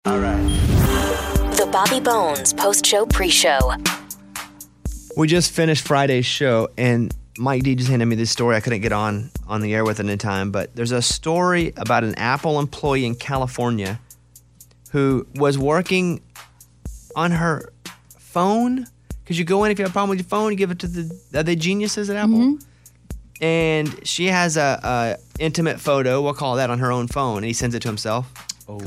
All right. The Bobby Bones post-show pre-show. We just finished Friday's show, and Mike D just handed me this story. I couldn't get on the air with it in time, but there's a story about an Apple employee in California who was working on her phone. Because you go in, if you have a problem with your phone, you give it to the geniuses at Apple. Mm-hmm. And she has a intimate photo, we'll call that, on her own phone, and he sends it to himself. Oh,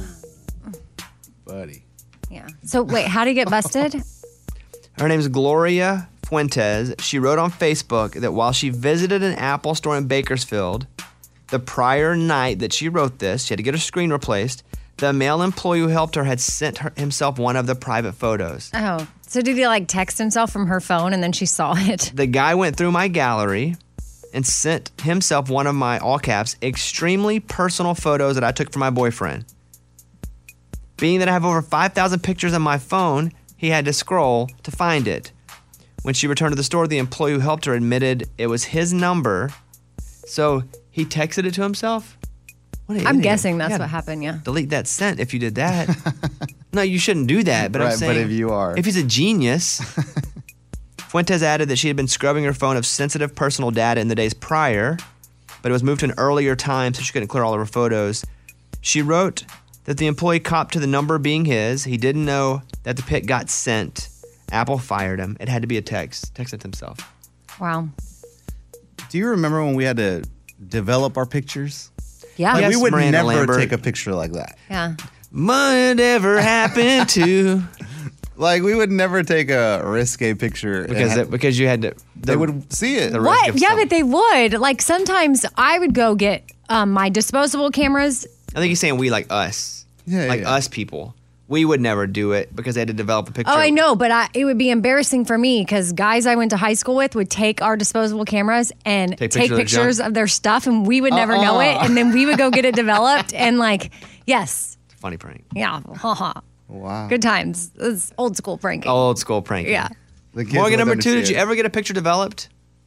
buddy. Yeah. So wait, how did he get busted? Her name is Gloria Fuentes. She wrote on Facebook that while she visited an Apple store in Bakersfield, the prior night that she wrote this, she had to get her screen replaced, the male employee who helped her had sent himself one of the private photos. Oh, so did he like text himself from her phone and then she saw it? The guy went through my gallery and sent himself one of my, all caps, extremely personal photos that I took for my boyfriend. Being that I have over 5,000 pictures on my phone, he had to scroll to find it. When she returned to the store, the employee who helped her admitted it was his number. So he texted it to himself? I'm guessing that's what happened, yeah. Delete that sent if you did that. No, you shouldn't do that. But right, I'm saying, but if you are. If he's a genius. Fuentes added that she had been scrubbing her phone of sensitive personal data in the days prior, but it was moved to an earlier time so she couldn't clear all of her photos. She wrote that the employee copped to the number being his. He didn't know that the pic got sent. Apple fired him. It had to be a text. Texted to himself. Wow. Do you remember when we had to develop our pictures? Yeah. Like, Yes, we would Miranda never Lambert. take a picture like that. Yeah. Whatever happened to... Like, we would never take a risque picture. Because you had to... They would see it. What? Yeah, but they would. Like, sometimes I would go get my disposable cameras. I think he's saying we, like us. Yeah, like yeah. us people. We would never do it because they had to develop a picture. Oh, I know, but it would be embarrassing for me because guys I went to high school with would take our disposable cameras and take pictures of their stuff, and we would never know it, and then we would go get it developed, and like, yes. It's a funny prank. Yeah. Haha. Wow. Good times. It was old school pranking. Old school pranking. Yeah. Morgan, number 2, did you ever get a picture developed?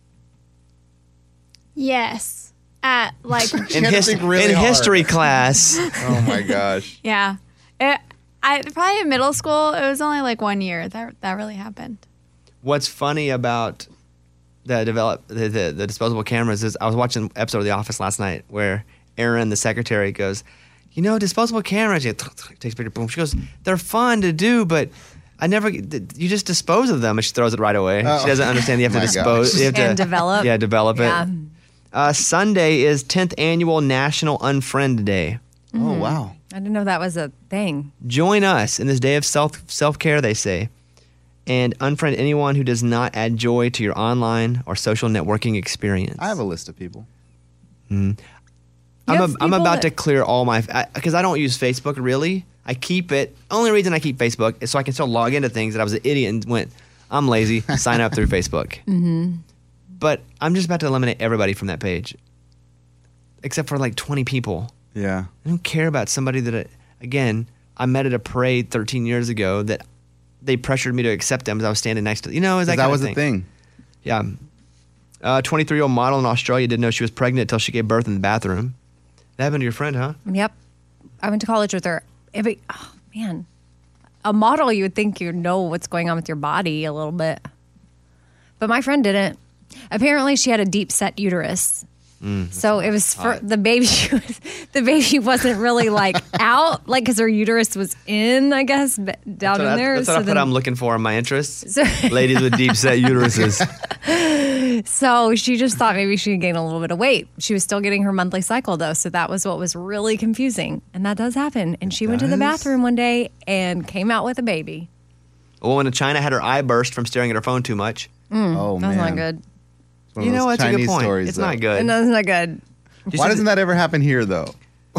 Yes. At like In history class. Oh my gosh. yeah. Probably in middle school. It was only like 1 year that really happened. What's funny about the disposable cameras is I was watching an episode of The Office last night where Erin, the secretary, goes, you know, disposable cameras, takes a picture, boom. She goes, they're fun to do, but you just dispose of them, and she throws it right away. Oh. She doesn't understand you have to dispose. You have And to develop. Yeah, develop Yeah. it. Sunday is 10th annual National Unfriend Day. Oh, wow. I didn't know that was a thing. Join us in this day of self-care, they say, and unfriend anyone who does not add joy to your online or social networking experience. I have a list of people. I'm about to clear all my... Because I don't use Facebook, really. I keep it... Only reason I keep Facebook is so I can still log into things that I was an idiot and went, I'm lazy, sign up through Facebook. Mm-hmm. But I'm just about to eliminate everybody from that page. Except for like 20 people. Yeah. I don't care about somebody that, again, I met at a parade 13 years ago that they pressured me to accept them as I was standing next to, is that kind was of the thing. Yeah. 23-year-old model in Australia didn't know she was pregnant until she gave birth in the bathroom. That happened to your friend, huh? Yep. I went to college with her. Oh, man. A model, you would think you'd know what's going on with your body a little bit. But my friend didn't. Apparently, she had a deep set uterus. So it was for the baby. The baby wasn't really like out, like because her uterus was in, I guess, down in there. That's what I'm looking for in my interests. So, ladies with deep set uteruses. So she just thought maybe she could gain a little bit of weight. She was still getting her monthly cycle though, so that was what was really confusing. And that does happen. And she went to the bathroom one day and came out with a baby. A woman in China had her eye burst from staring at her phone too much. Oh, That was man. not good. One of those That's a good Chinese point. stories, It's though. not good. No, it's not good. Why doesn't that ever happen here, though?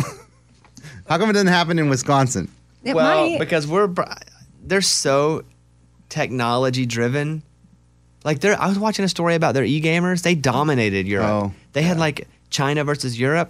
How come it doesn't happen in Wisconsin? It Well, might. because they're so technology driven. Like I was watching a story about their e-gamers. They dominated Europe. Oh, they had like China versus Europe.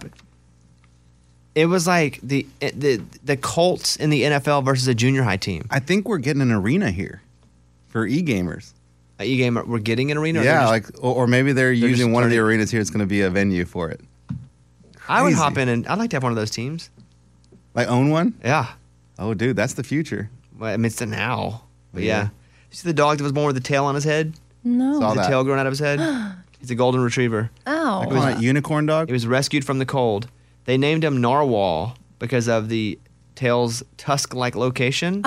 It was like the Colts in the NFL versus a junior high team. I think we're getting an arena here for e-gamers. E-gamer, we're getting an arena. Yeah, or maybe they're using just one of the turning- arenas here. It's going to be a venue for it. I would Crazy. hop in and I'd like to have one of those teams. Like own one? Yeah, Oh, dude, that's the future. Well, I mean, it's the now. But Yeah. yeah. You see the dog that was born with the tail on his head? No. Saw The that. tail growing out of his head? He's a golden retriever. Oh. Like a unicorn dog? He was rescued from the cold. They named him Narwhal because of the tail's tusk-like location.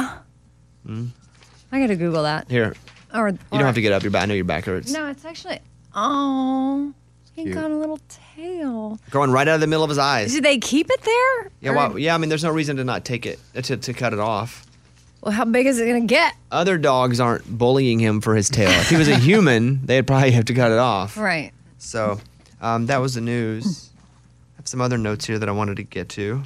I gotta Google that. Here, Or you don't have to get up. Your back. I know your back hurts. No, it's actually. Oh, he Cute. got a little tail. Growing right out of the middle of his eyes. Did they keep it there? Yeah, Or- well, yeah. I mean, there's no reason to not take it to cut it off. Well, how big is it gonna get? Other dogs aren't bullying him for his tail. If he was a human, they'd probably have to cut it off. Right. So that was the news. I have some other notes here that I wanted to get to.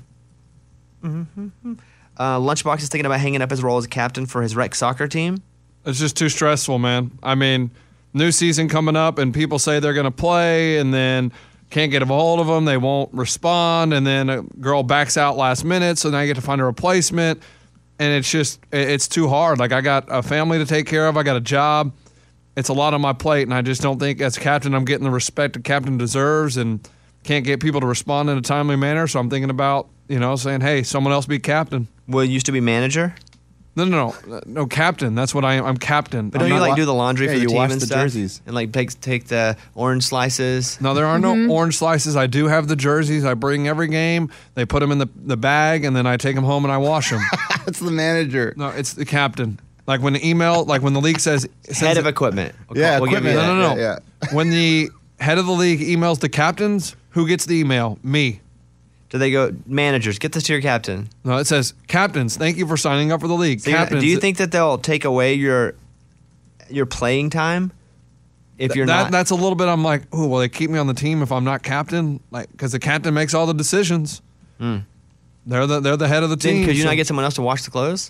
Lunchbox is thinking about hanging up his role as a captain for his rec soccer team. It's just too stressful, man. I mean, new season coming up, and people say they're going to play, and then can't get a hold of them. They won't respond, and then a girl backs out last minute, so now you get to find a replacement, and it's too hard. Like, I got a family to take care of. I got a job. It's a lot on my plate, and I just don't think as captain I'm getting the respect a captain deserves, and can't get people to respond in a timely manner. So I'm thinking about, saying, hey, someone else be captain. Will you used to be manager? No, captain. That's what I am. I'm captain. But don't I'm you not do the laundry Yeah, for the you team wash and the stuff? jerseys. And like take the orange slices. No, there are no orange slices. I do have the jerseys. I bring every game. They put them in the bag, and then I take them home and I wash them. That's the manager. No, it's the captain. Like when the league says Head of equipment. Yeah, We'll give you equipment. that. No. Yeah. When the head of the league emails the captains, who gets the email? Me. Do they go, managers, get this to your captain? No, it says captains. Thank you for signing up for the league. So Captains. do you think that they'll take away your playing time if you're not? That's a little bit. I'm like, oh, will they keep me on the team if I'm not captain? Like, because the captain makes all the decisions. They're the head of the team. Could you so- not get someone else to wash the clothes?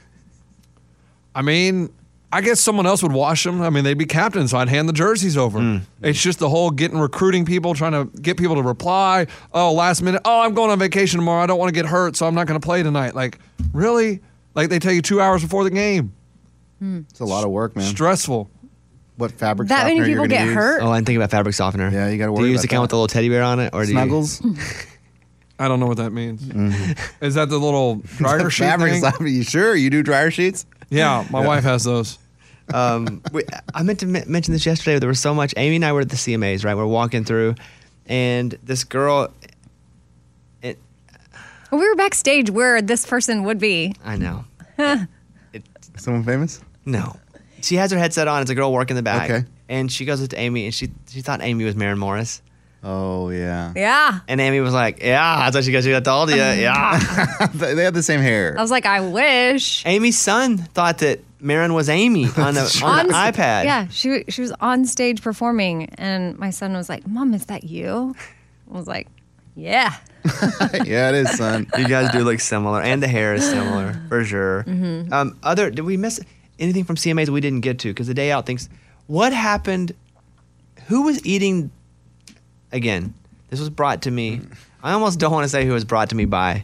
I mean, I guess someone else would wash them. I mean, they'd be captains, so I'd hand the jerseys over. It's just the whole recruiting people, trying to get people to reply. Oh, last minute. Oh, I'm going on vacation tomorrow. I don't want to get hurt, so I'm not going to play tonight. Like, really? Like, they tell you 2 hours before the game. It's a lot of work, man. Stressful. What fabric That many softener you're people gonna get use. hurt? Oh, I didn't think about fabric softener. Yeah, you gotta Do worry you use about the kind with that. the little teddy bear on it, or do Snuggles. I don't know what that means. Is that the little dryer sheet fabric thing? softener. You sure? You do dryer sheets? Yeah, my wife has those. I meant to mention this yesterday. There was so much. Amy and I were at the CMAs, right? We're walking through, and this girl. Well, we were backstage where this person would be. I know. Someone famous? No. She has her headset on. It's a girl working the back. Okay. And she goes up to Amy, and she thought Amy was Maren Morris. Oh yeah. Yeah. And Amy was like, "Yeah, I thought she got I told you, yeah." They have the same hair. I was like, I wish. Amy's son thought that Maren was Amy on the iPad. Yeah, she was on stage performing, and my son was like, "Mom, is that you?" I was like, "Yeah." Yeah, it is, son. You guys do look similar, and the hair is similar for sure. Did we miss anything from CMAs we didn't get to? Because the day out thinks, what happened? Who was eating? Again, this was brought to me. I almost don't want to say who it was brought to me by.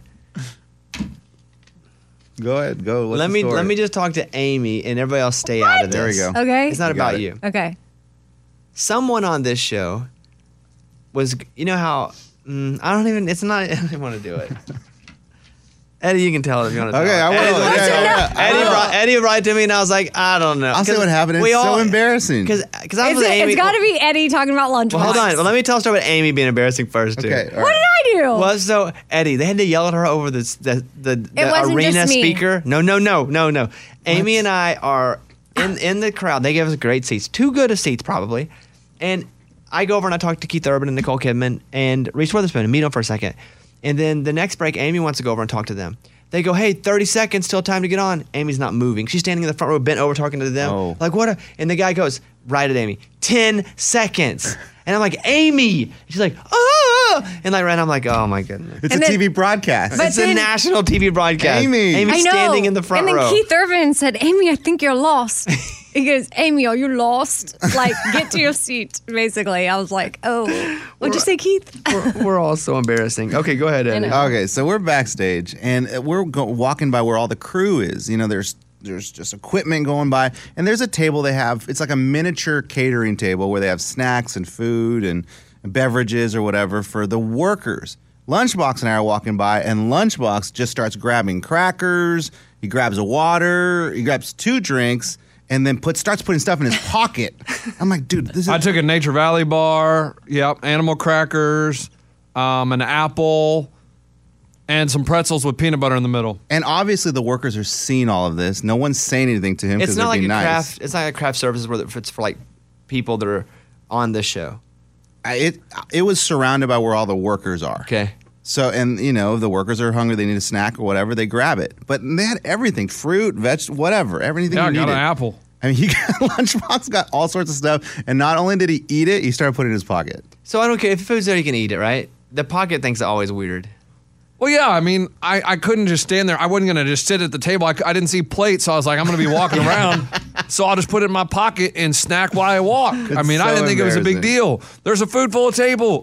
Go ahead. Go. What's Let the me story? just talk to Amy, and everybody else stay out of this. There we go. Okay. It's not You got about it. you. Okay. Someone on this show was, you know how I don't even want to do it. Eddie, you can tell it if you want to. Okay, I will. Eddie brought it to me, and I was like, I don't know. I'll say 'Cause what happened. It's we so embarrassing. Because I was with Amy. It's got to be Eddie talking about lunch. Well, hold on. Well, let me tell a story about Amy being embarrassing first, too. Okay. all What right. did I do? Well, so Eddie, they had to yell at her over the wasn't arena just me. speaker. No. Amy and I are in the crowd. They gave us great seats, too good of seats probably. And I go over and I talk to Keith Urban and Nicole Kidman and Reese Witherspoon and meet them for a second. And then the next break, Amy wants to go over and talk to them. They go, hey, 30 seconds till time to get on. Amy's not moving. She's standing in the front row, bent over, talking to them. Oh. Like, what? And the guy goes, right at Amy, 10 seconds. And I'm like, Amy. She's like, ah. And I'm like, oh my goodness. It's And a then- TV broadcast. But It's a then- national TV broadcast. Amy. Amy's I know. standing in the front and then row. Keith Urban said, "Amy, I think you're lost." He goes, "Amy, are you lost? Like, get to your seat." Basically, I was like, "Oh, what'd you say, Keith?" we're all so embarrassing. Okay, go ahead, Eddie. know. Okay, so we're backstage, and we're walking by where all the crew is. You know, there's just equipment going by, and there's a table they have. It's like a miniature catering table where they have snacks and food and beverages or whatever for the workers. Lunchbox and I are walking by, and Lunchbox just starts grabbing crackers. He grabs a water. He grabs 2 drinks, and then starts putting stuff in his pocket. I'm like, dude, this is. I took a Nature Valley bar. Yep, animal crackers, an apple, and some pretzels with peanut butter in the middle. And obviously, the workers are seeing all of this. No one's saying anything to him It's because not they're like being a nice. craft. It's not like craft services where it's for like people that are on this show. It was surrounded by where all the workers are. Okay. So, and if the workers are hungry, they need a snack or whatever, they grab it. But they had everything, fruit, vegetables, whatever, everything Yeah, you I got needed. an apple. I mean, Lunchbox got all sorts of stuff, and not only did he eat it, he started putting it in his pocket. So I don't care if food's there, you can eat it, right? The pocket thing's always weird. Well, yeah, I mean, I couldn't just stand there. I wasn't going to just sit at the table. I didn't see plates, so I was like, I'm going to be walking around. So I'll just put it in my pocket and snack while I walk. I mean, I so didn't think it was a big embarrassing. deal. There's a table full of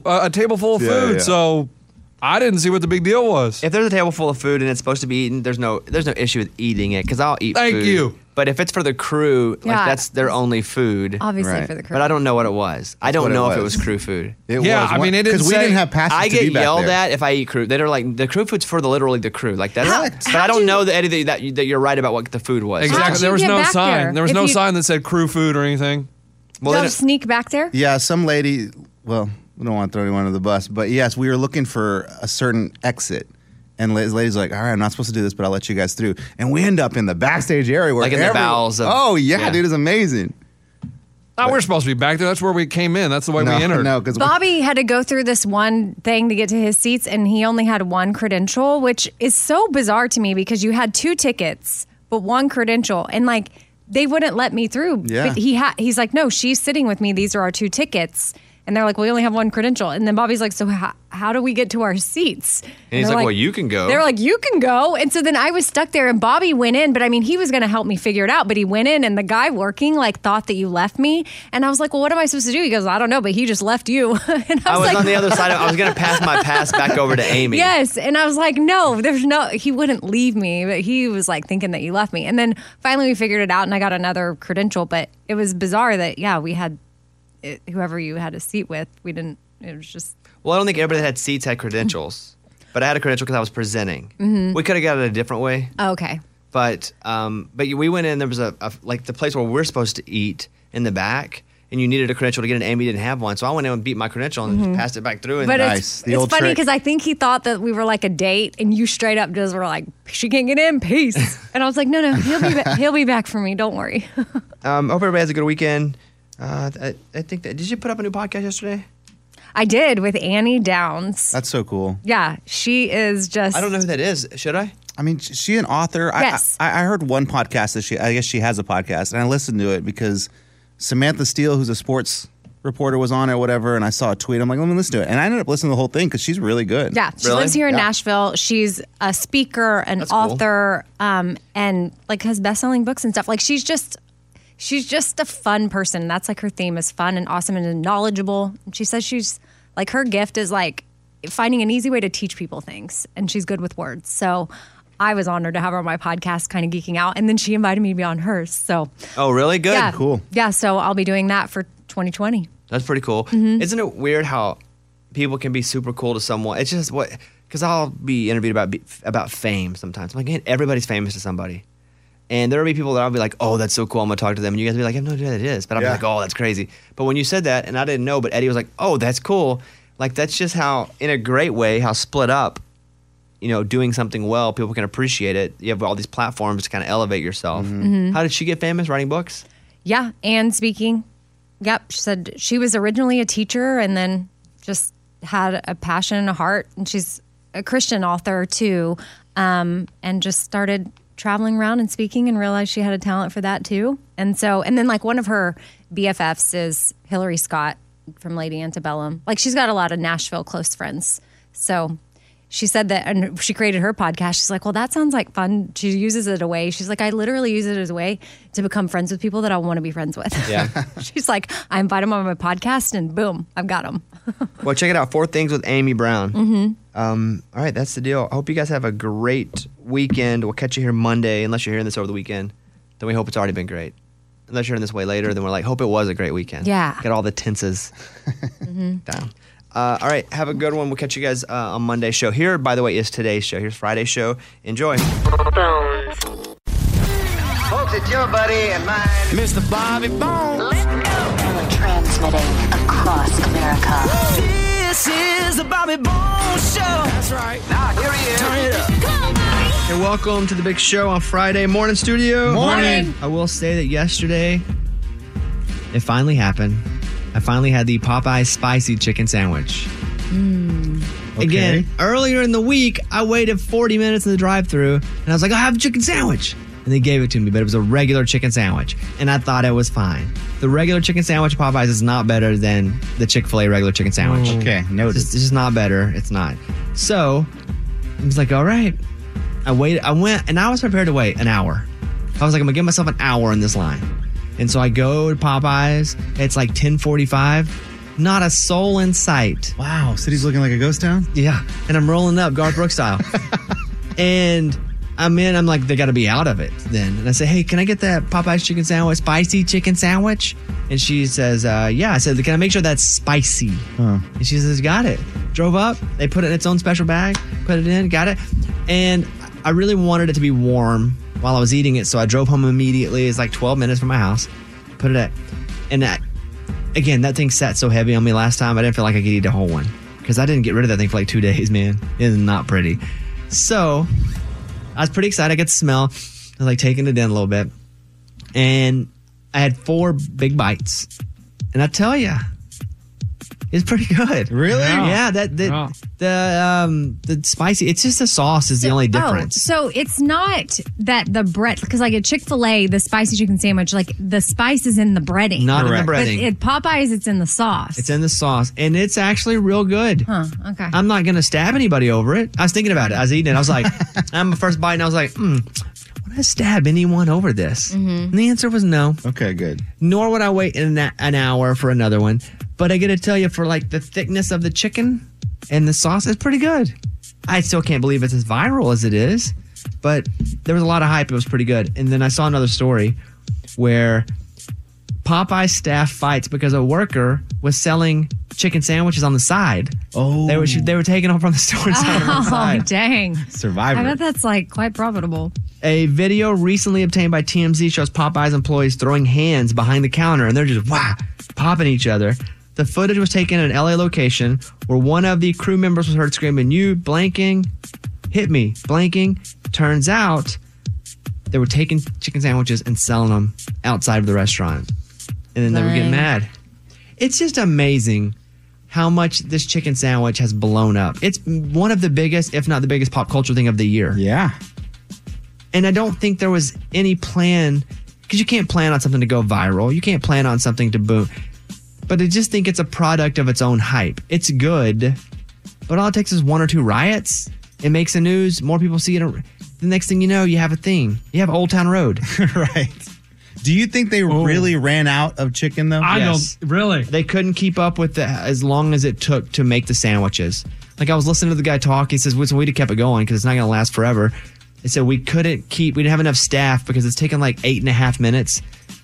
food, Yeah. so I didn't see what the big deal was. If there's a table full of food and it's supposed to be eaten, there's no issue with eating it because I'll eat Thank food. you. But if it's for the crew, Yeah. like that's their only food. Obviously Right. for the crew. But I don't know what it was. I don't what it know if it was. was crew food. It Yeah, was I mean, it didn't because we say- didn't have passes I to be get back yelled there. at if I eat crew. They're like the crew food's for literally the crew. Like that's. How- but I don't know that Eddie that you're right about what the food was. Exactly. How'd you There was get no back sign. there? There was If no you- sign that said crew food or anything. Well, Don't then, sneak back there? Yeah, some lady, well, we don't want to throw anyone under the bus, but yes, we were looking for a certain exit. And this lady's like, all right, I'm not supposed to do this, but I'll let you guys through. And we end up in the backstage area where Like in the bowels of- Oh, yeah, yeah. dude, it's amazing. Oh, we're supposed to be back there. That's where we came in. That's the way we entered. No, because Bobby had to go through this one thing to get to his seats, and he only had one credential, which is so bizarre to me because you had 2 tickets, but 1 credential. And like, they wouldn't let me through. Yeah. But he's like, no, she's sitting with me. These are our 2 tickets. And they're like, we only have 1 credential. And then Bobby's like, so how do we get to our seats? And he's they're like, well, you can go. They're like, you can go. And so then I was stuck there, and Bobby went in, but I mean, he was going to help me figure it out. But he went in, and the guy working like thought that you left me. And I was like, well, what am I supposed to do? He goes, I don't know, but he just left you. And I was like, on the other side. I was going to pass my pass back over to Amy. yes. And I was like, no, he wouldn't leave me, but he was like thinking that you left me. And then finally we figured it out, and I got another credential. But it was bizarre that, yeah, we had whoever you had a seat with, it was just. Well, I don't think everybody that had seats had credentials, but I had a credential because I was presenting. Mm-hmm. We could have got it a different way, Okay. but we went in. There was a like the place where we're supposed to eat in the back, and you needed a credential to get in. Amy didn't have one, so I went in and beat my credential and just passed it back through. And But Nice. The it's old funny trick. because I think he thought that we were like a date, and you straight up just were like, she can't get in, peace. And I was like, no, he'll be back for me. Don't worry. hope everybody has a good weekend. I think that did you put up a new podcast yesterday? I did with Annie Downs. that's so cool. Yeah, she is just. I don't know who that is. Should I? I mean, she an author. Yes. I heard one podcast that I guess she has a podcast, and I listened to it because Samantha Steele, who's a sports reporter, was on it or whatever, and I saw a tweet. I'm like, let me listen to it. And I ended up listening to the whole thing because she's really good. Yeah, she Really? lives here in Yeah. Nashville. She's a speaker, an That's cool. author, and like has best-selling books and stuff. Like she's just a fun person. That's like her theme is fun and awesome and knowledgeable. And she says she's like her gift is like finding an easy way to teach people things, and she's good with words. So I was honored to have her on my podcast, kind of geeking out, and then she invited me to be on hers. So Oh, really? Good. yeah, Cool. Yeah, so I'll be doing that for 2020. That's pretty cool. Mm-hmm. Isn't it weird how people can be super cool to someone? It's just because I'll be interviewed about fame sometimes. I'm like, man, everybody's famous to somebody. And there'll be people that I'll be like, oh, that's so cool. I'm going to talk to them. And you guys will be like, I have no idea what that is. But I'll Yeah. be like, oh, that's crazy. But when you said that, and I didn't know, but Eddie was like, oh, that's cool. Like, that's just how, in a great way, how split up, doing something well, people can appreciate it. You have all these platforms to kind of elevate yourself. Mm-hmm. How did she get famous? Writing books? Yeah, and speaking. Yep, she said she was originally a teacher and then just had a passion and a heart. And she's a Christian author too, and just started traveling around and speaking and realized she had a talent for that too. And then like one of her BFFs is Hillary Scott from Lady Antebellum. Like she's got a lot of Nashville close friends. So she said that, and she created her podcast. She's like, well, that sounds like fun. She uses it a way. She's like, I literally use it as a way to become friends with people that I want to be friends with. Yeah. She's like, I invite them on my podcast, and boom, I've got them. Well, check it out. 4 Things with Amy Brown. Mm-hmm. All right, that's the deal. I hope you guys have a great weekend. We'll catch you here Monday, unless you're hearing this over the weekend. Then we hope it's already been great. Unless you're hearing this way later, then we're like, hope it was a great weekend. Yeah. Get all the tenses down. All right, have a good one. We'll catch you guys on Monday's show. Here, by the way, is today's show. Here's Friday's show. Enjoy. Bones. Folks, it's your buddy and mine, Mr. Bobby Bones. Let's go. Transmitting across America. This is the Bobby Bones Show. That's right. Now, here he is. Turn it up. And welcome to the big show on Friday morning studio. Morning. I will say that yesterday, it finally happened. I finally had the Popeye spicy chicken sandwich. Again, earlier in the week, I waited 40 minutes in the drive-thru, and I was like, I'll have a chicken sandwich. And they gave it to me, but it was a regular chicken sandwich, and I thought it was fine. The regular chicken sandwich at Popeyes is not better than the Chick-fil-A regular chicken sandwich. Okay, noted. It's just not better. It's not. So, I was like, all right. I went, and I was prepared to wait an hour. I was like, I'm going to give myself an hour in this line. And so I go to Popeyes. It's like 10:45. Not a soul in sight. Wow, city's looking like a ghost town? Yeah. And I'm rolling up Garth Brooks style. And I'm like, they got to be out of it then. And I say, hey, can I get that Popeyes chicken sandwich, spicy chicken sandwich? And she says, yeah. I said, can I make sure that's spicy? Huh. And she says, got it. Drove up. They put it in its own special bag, put it in, got it. And I really wanted it to be warm while I was eating it, so I drove home immediately. It's like 12 minutes from my house. Put it at, and again, that thing sat so heavy on me last time, I didn't feel like I could eat a whole one because I didn't get rid of that thing for like 2 days, man. It is not pretty. So I was pretty excited. I could smell. I was like taking it in a little bit, and I had 4 big bites, and I tell you, it's pretty good. Really? Yeah. The spicy. It's just the sauce is the only difference. So it's not that the bread, because like at Chick-fil-A, the spicy chicken sandwich, like the spice is in the breading. Not Correct. in the But breading. at Popeyes, it's in the sauce. It's in the sauce, and it's actually real good. Huh, okay. I'm not going to stab anybody over it. I was thinking about it. I was eating it. I was like, I'm my first bite, and I was like, would I stab anyone over this? And the answer was no. Okay, good. Nor would I wait an hour for another one. But I got to tell you, for like the thickness of the chicken and the sauce, it's pretty good. I still can't believe it's as viral as it is, but there was a lot of hype. It was pretty good. And then I saw another story where Popeye staff fights because a worker was selling chicken sandwiches on the side. Oh. They were taking them from the store and selling them on the Oh, side. dang. Survivor. I bet that's like quite profitable. A video recently obtained by TMZ shows Popeyes employees throwing hands behind the counter, and they're just popping each other. The footage was taken at an LA location where one of the crew members was heard screaming, "You blanking, hit me, blanking." Turns out they were taking chicken sandwiches and selling them outside of the restaurant. And then they were getting Dang. mad. It's just amazing how much this chicken sandwich has blown up. It's one of the biggest, if not the biggest, pop culture thing of the year. Yeah. And I don't think there was any plan, because you can't plan on something to go viral. You can't plan on something to boom. But I just think it's a product of its own hype. It's good, but all it takes is 1 or 2 riots. It makes the news. More people see it. The next thing you know, you have a thing. You have Old Town Road. Right. Do you think they really ran out of chicken, though? I Yes. don't really. They couldn't keep up with as long as it took to make the sandwiches. Like I was listening to the guy talk. He says, we'd have kept it going because it's not going to last forever. He said we didn't have enough staff because it's taken like 8.5 minutes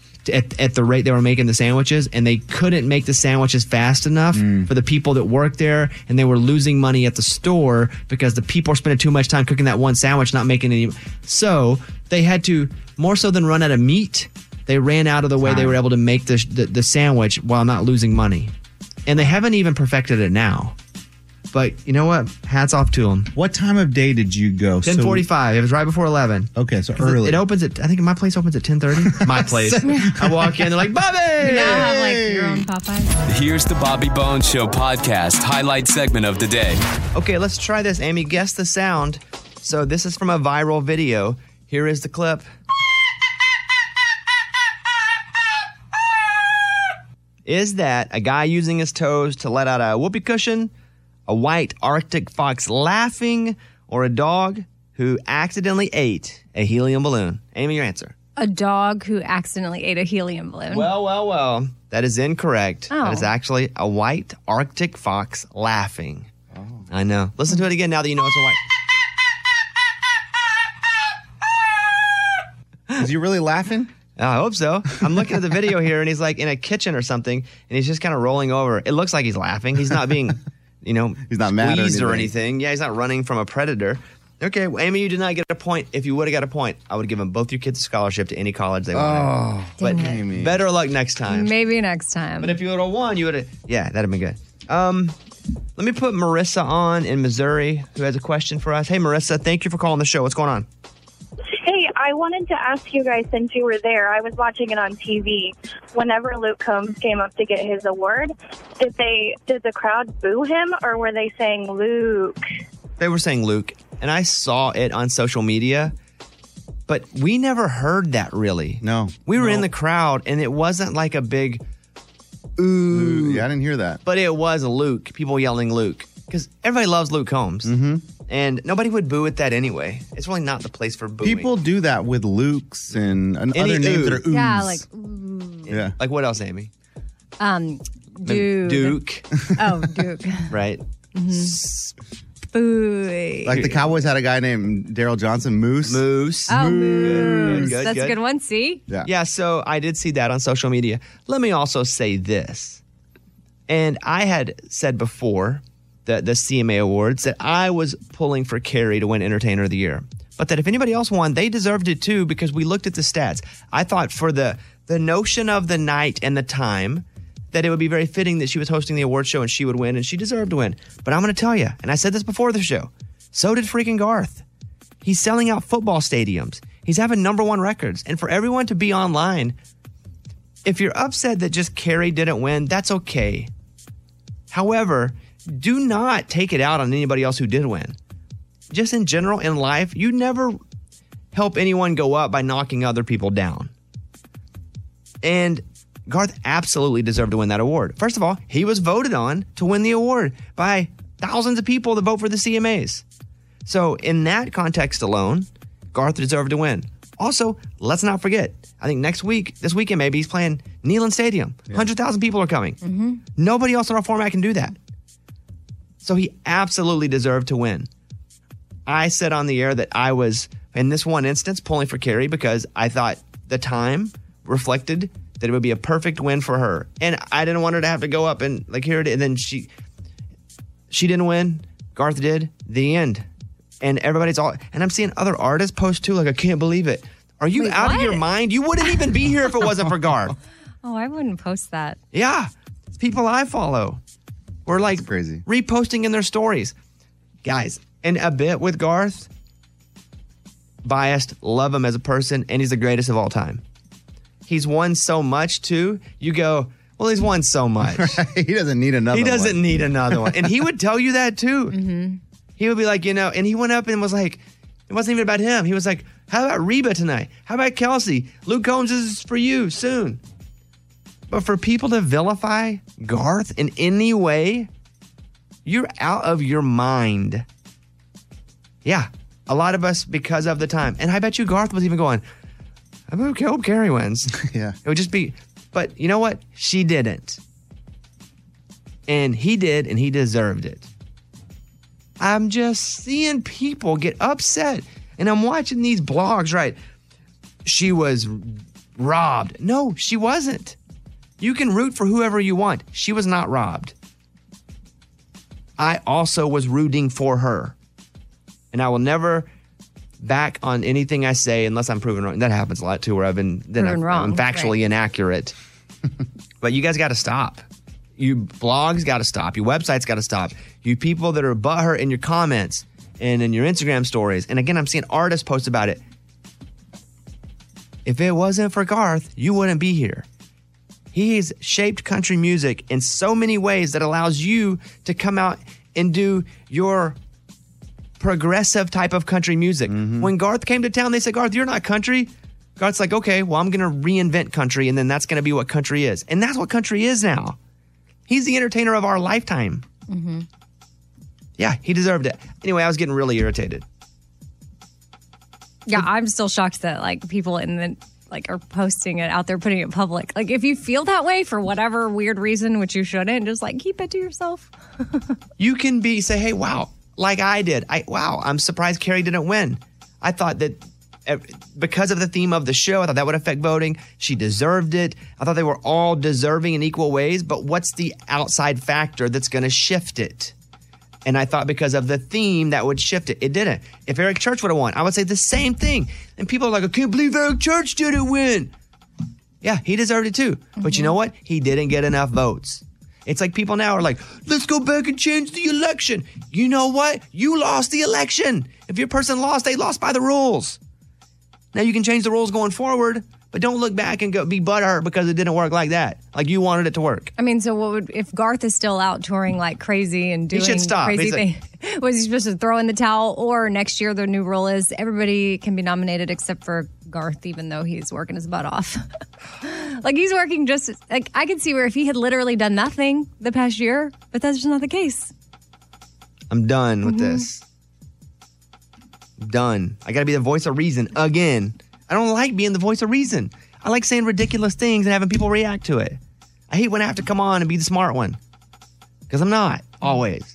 at the rate they were making the sandwiches, and they couldn't make the sandwiches fast enough for the people that worked there, and they were losing money at the store because the people were spending too much time cooking that one sandwich, not making any. So they had to, more so than run out of meat, they ran out of the way they were able to make the sandwich while not losing money. And they haven't even perfected it now. But you know what? Hats off to them. What time of day did you go? 10:45. It was right before 11. Okay, so early. It opens at, I think my place opens at 10:30. My place. I walk in, they're like, Bobby! You now have like your own Popeyes. Here's the Bobby Bones Show podcast highlight segment of the day. Okay, let's try this, Amy. Guess the sound. So this is from a viral video. Here is the clip. Is that a guy using his toes to let out a whoopee cushion, a white Arctic fox laughing, or a dog who accidentally ate a helium balloon? Amy, your answer. A dog who accidentally ate a helium balloon. Well. That is incorrect. Oh. That is actually a white Arctic fox laughing. Oh. I know. Listen to it again now that you know it's a white. Is he really laughing? I hope so. I'm looking at the video here, and he's like in a kitchen or something, and he's just kind of rolling over. It looks like he's laughing. He's not being He's not mad or squeezed or anything. anything. Yeah, he's not running from a predator. Okay, well, Amy, you did not get a point. If you would have got a point, I would have given both your kids a scholarship to any college they wanted. But Amy. better luck next time. Maybe next time. But if you would have won, you would have. Yeah, that'd have been good. Let me put Marissa on in Missouri, who has a question for us. Hey, Marissa, thank you for calling the show. What's going on? Hey, I wanted to ask you guys, since you were there, I was watching it on TV. Whenever Luke Combs came up to get his award, did the crowd boo him, or were they saying Luke? They were saying Luke, and I saw it on social media, but we never heard that really. No. We were in the crowd, and it wasn't like a big ooh. Yeah, I didn't hear that. But it was Luke, people yelling Luke, because everybody loves Luke Combs. Mm-hmm. And nobody would boo at that anyway. It's really not the place for booing. People do that with Luke's and other names that are oohs. Yeah, like Yeah. Like what else, Amy? Dude. Duke. Oh, Duke. Right. Booey. Like the Cowboys had a guy named Daryl Johnson, Moose. Moose. Oh, Moose. Good, That's good. a good one. See? Yeah, so I did see that on social media. Let me also say this. And I had said before the CMA Awards that I was pulling for Carrie to win Entertainer of the Year. But that if anybody else won, they deserved it too because we looked at the stats. I thought for the notion of the night and the time that it would be very fitting that she was hosting the award show and she would win and she deserved to win. But I'm going to tell you, and I said this before the show, so did freaking Garth. He's selling out football stadiums. He's having #1 records. And for everyone to be online, if you're upset that just Carrie didn't win, that's okay. However, do not take it out on anybody else who did win. Just in general, in life, you never help anyone go up by knocking other people down. And Garth absolutely deserved to win that award. First of all, he was voted on to win the award by thousands of people that vote for the CMAs. So in that context alone, Garth deserved to win. Also, let's not forget, I think this weekend maybe, he's playing Neyland Stadium. 100,000 people are coming. Mm-hmm. Nobody else in our format can do that. So he absolutely deserved to win. I said on the air that I was, in this one instance, pulling for Carrie because I thought the time reflected that it would be a perfect win for her. And I didn't want her to have to go up and hear it. And then she didn't win. Garth did. The end. And everybody's all, and I'm seeing other artists post too, I can't believe it. Are you out of your mind? You wouldn't even be here if it wasn't for Garth. Oh, I wouldn't post that. Yeah. It's people I follow. We're crazy. Reposting in their stories. Guys, and a bit with Garth, biased, love him as a person, and he's the greatest of all time. He's won so much too. You go, well, he's won so much. He doesn't need another one. He doesn't need another one. And he would tell you that too. Mm-hmm. He would be like, and he went up and was like, it wasn't even about him. He was like, how about Reba tonight? How about Kelsey? Luke Combs is for you soon. But for people to vilify Garth in any way, you're out of your mind. Yeah, a lot of us because of the time. And I bet you Garth was even going, I hope Carrie wins. Yeah. It would just be, but you know what? She didn't. And he did, and he deserved it. I'm just seeing people get upset. And I'm watching these blogs, right? She was robbed. No, she wasn't. You can root for whoever you want. She was not robbed. I also was rooting for her. And I will never back on anything I say unless I'm proven wrong. That happens a lot too, where I'm factually inaccurate. But you guys got to stop. You blogs got to stop. Your websites got to stop. You people that are butthurt in your comments and in your Instagram stories. And again, I'm seeing artists post about it. If it wasn't for Garth, you wouldn't be here. He's shaped country music in so many ways that allows you to come out and do your progressive type of country music. Mm-hmm. When Garth came to town, they said, Garth, you're not country. Garth's like, okay, well, I'm going to reinvent country, and then that's going to be what country is. And that's what country is now. He's the entertainer of our lifetime. Mm-hmm. Yeah, he deserved it. Anyway, I was getting really irritated. Yeah, I'm still shocked that people in the are posting it out there, putting it public. If you feel that way for whatever weird reason, which you shouldn't, just keep it to yourself. You can say, hey, wow, like I did. I'm surprised Carrie didn't win. I thought that because of the theme of the show, I thought that would affect voting. She deserved it. I thought they were all deserving in equal ways. But what's the outside factor that's going to shift it? And I thought because of the theme that would shift it. It didn't. If Eric Church would have won, I would say the same thing. And people are like, I can't believe Eric Church didn't win. Yeah, he deserved it too. But you know what? He didn't get enough votes. It's like people now are like, let's go back and change the election. You know what? You lost the election. If your person lost, they lost by the rules. Now you can change the rules going forward, but don't look back and go be butthurt because it didn't work like that. Like you wanted it to work. I mean, so what would if Garth is still out touring like crazy and doing should stop. crazy He's things? Was he supposed to throw in the towel? Or next year the new rule is everybody can be nominated except for Garth, even though he's working his butt off. Like he's working just like I could see where if he had literally done nothing the past year, but that's just not the case. I'm done with this. Done. I got to be the voice of reason again. I don't like being the voice of reason. I like saying ridiculous things and having people react to it. I hate when I have to come on and be the smart one. Because I'm not, always.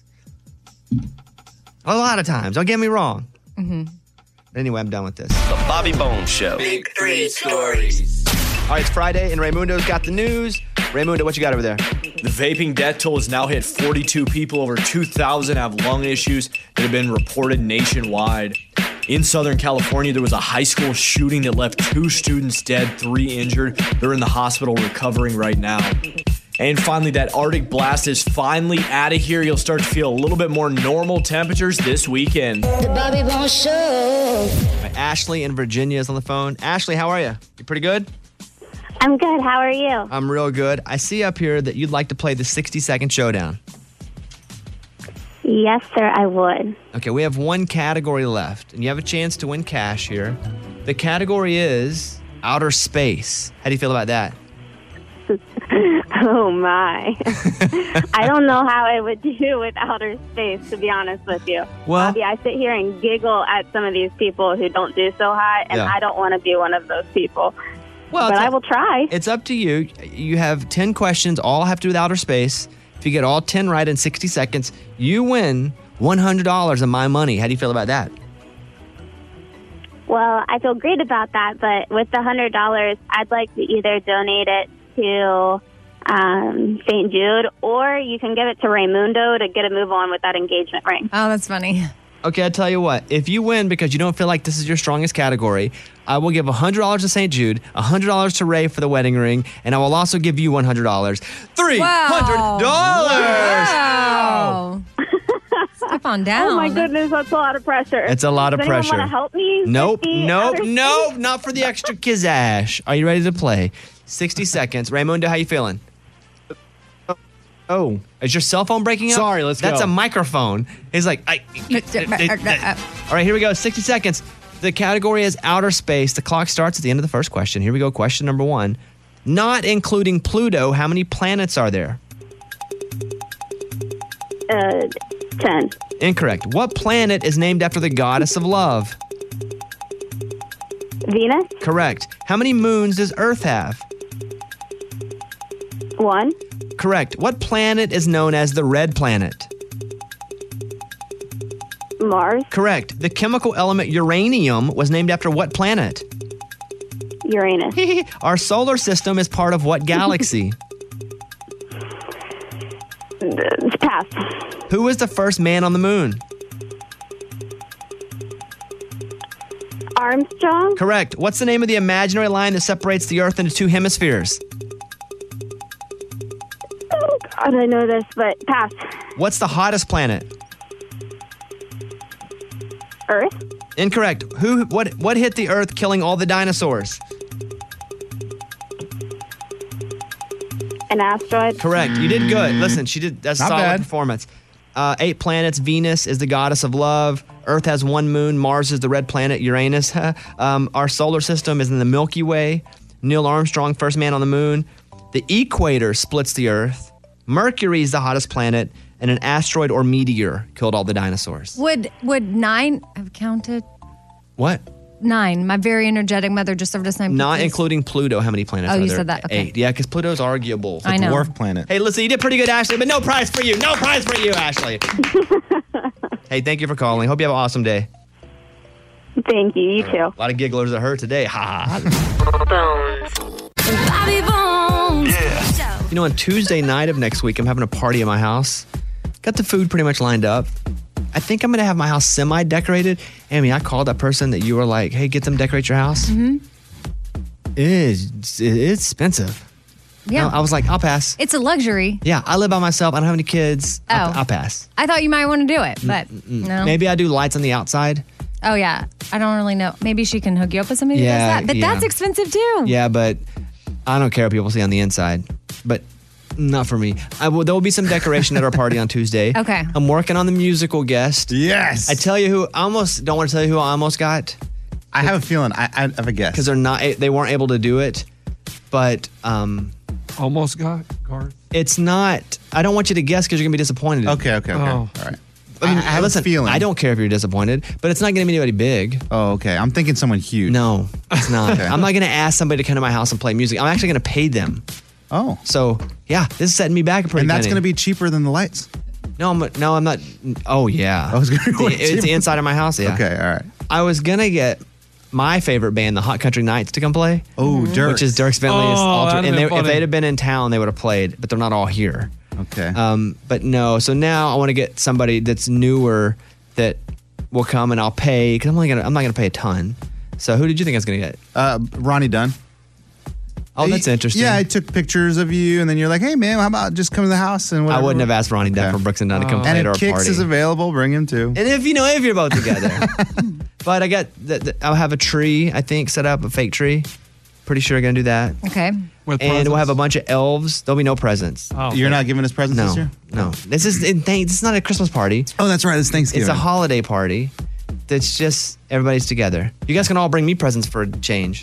A lot of times. Don't get me wrong. But anyway, I'm done with this. The Bobby Bones Show. Big three stories. All right, it's Friday and Raymundo's got the news. Raymundo, what you got over there? The vaping death toll has now hit 42 people. Over 2,000 have lung issues that have been reported nationwide. In Southern California, there was a high school shooting that left 2 students dead, 3 injured. They're in the hospital recovering right now. And finally, that Arctic blast is finally out of here. You'll start to feel a little bit more normal temperatures this weekend. The Bobby Bones Show. Ashley in Virginia is on the phone. Ashley, how are you? You pretty good? I'm good. How are you? I'm real good. I see up here that you'd like to play the 60-second showdown. Yes, sir, I would. Okay, we have one category left, and you have a chance to win cash here. The category is outer space. How do you feel about that? Oh, my. I don't know how I would do with outer space, to be honest with you. Well, Bobby, I sit here and giggle at some of these people who don't do so hot, and I don't want to be one of those people. Well, but I will try. It's up to you. You have 10 questions, all have to do with outer space. If you get all 10 right in 60 seconds, you win $100 of my money. How do you feel about that? Well, I feel great about that, but with the $100, I'd like to either donate it to St. Jude, or you can give it to Raymundo to get a move on with that engagement ring. Oh, that's funny. Okay, I'll tell you what. If you win because you don't feel like this is your strongest category, I will give $100 to St. Jude, $100 to Ray for the wedding ring, and I will also give you $100. $300! Wow. Step on down. Oh, my goodness, that's a lot of pressure. It's a lot of Does pressure. anyone want to help me? Nope, not for the extra kizash. Are you ready to play? 60 seconds. Raymundo, how you feeling? Oh, is your cell phone breaking up? Sorry, let's go. That's a microphone. He's like, all right, here we go. 60 seconds. The category is outer space. The clock starts at the end of the first question. Here we go. Question number 1. Not including Pluto, how many planets are there? 10. Incorrect. What planet is named after the goddess of love? Venus? Correct. How many moons does Earth have? 1. Correct. What planet is known as the red planet? Mars? Correct. The chemical element uranium was named after what planet? Uranus. Our solar system is part of what galaxy? Pass. Who was the first man on the moon? Armstrong? Correct. What's the name of the imaginary line that separates the Earth into 2 hemispheres? Oh, God, I know this, but pass. What's the hottest planet? Earth? Incorrect. What hit the Earth, killing all the dinosaurs? An asteroid? Correct. You did good. Listen, that's Not solid bad. performance. 8 planets. Venus is the goddess of love. Earth has 1 moon. Mars is the red planet. Uranus. Our solar system is in the Milky Way. Neil Armstrong, first man on the moon. The equator splits the Earth. Mercury is the hottest planet. And an asteroid or meteor killed all the dinosaurs. Would 9 have counted? What? 9. My very energetic mother just served us 9. Not pieces. including Pluto. How many planets Oh, are you there? said that. Okay. 8. Yeah, because Pluto's arguable. I know. Dwarf planet. Hey, listen, you did pretty good, Ashley, but no prize for you. No prize for you, Ashley. Hey, thank you for calling. Hope you have an awesome day. Thank you. You too. A lot of gigglers at her today. Ha. Bobby Bones. You know, on Tuesday night of next week, I'm having a party at my house. got the food pretty much lined up. I think I'm going to have my house semi-decorated. Amy, I called that person that you were like, hey, get them decorate your house. Mm-hmm. It's expensive. Yeah. No, I was like, I'll pass. It's a luxury. Yeah, I live by myself. I don't have any kids. I'll pass. I thought you might want to do it, but no. Maybe I do lights on the outside. Oh, yeah. I don't really know. Maybe she can hook you up with somebody who does that. But that's expensive too. Yeah, but I don't care what people see on the inside. But not for me. There will be some decoration at our party on Tuesday. Okay. I'm working on the musical guest. Yes. I tell you who. I almost don't want to tell you who I almost got. I have a feeling. I have a guess. Because they weren't able to do it. But almost got Garth. It's not. I don't want you to guess because you're gonna be disappointed. Okay. Oh. All right. I mean, I have listen, a feeling. I don't care if you're disappointed, but it's not going to be anybody big. Oh, okay. I'm thinking someone huge. No, it's not. Okay. I'm not going to ask somebody to come to my house and play music. I'm actually going to pay them. Oh. So, yeah, this is setting me back a pretty And that's penny. going to be cheaper than the lights. No, I'm not. Oh, yeah. I was going to It's the inside of my house, yeah. Okay, all right. I was going to get my favorite band, the Hot Country Nights, to come play. Oh, Dirk. Which is Dirk Bentley's alter. that'd And been if funny. they'd have been in town, they would have played, but they're not all here. Okay. But no, so now I want to get somebody that's newer that will come and I'll pay because I'm not gonna pay a ton. So who did you think I was gonna get? Ronnie Dunn. Oh, that's interesting. Yeah, I took pictures of you, and then you're like, "Hey, man, how about just come to the house and whatever?" I wouldn't have asked Ronnie Dunn from Brooks and Dunn to come play And at our if Kix party. is available, bring him too. And if you're both together. But I got I'll have a tree, I think, set up, a fake tree. Pretty sure I'm gonna do that. Okay. And we'll have a bunch of elves. There'll be no presents. Oh, You're not giving us presents No, this year? no. This is not a Christmas party. Oh, that's right. It's Thanksgiving. It's a holiday party. That's just everybody's together. You guys can all bring me presents for a change.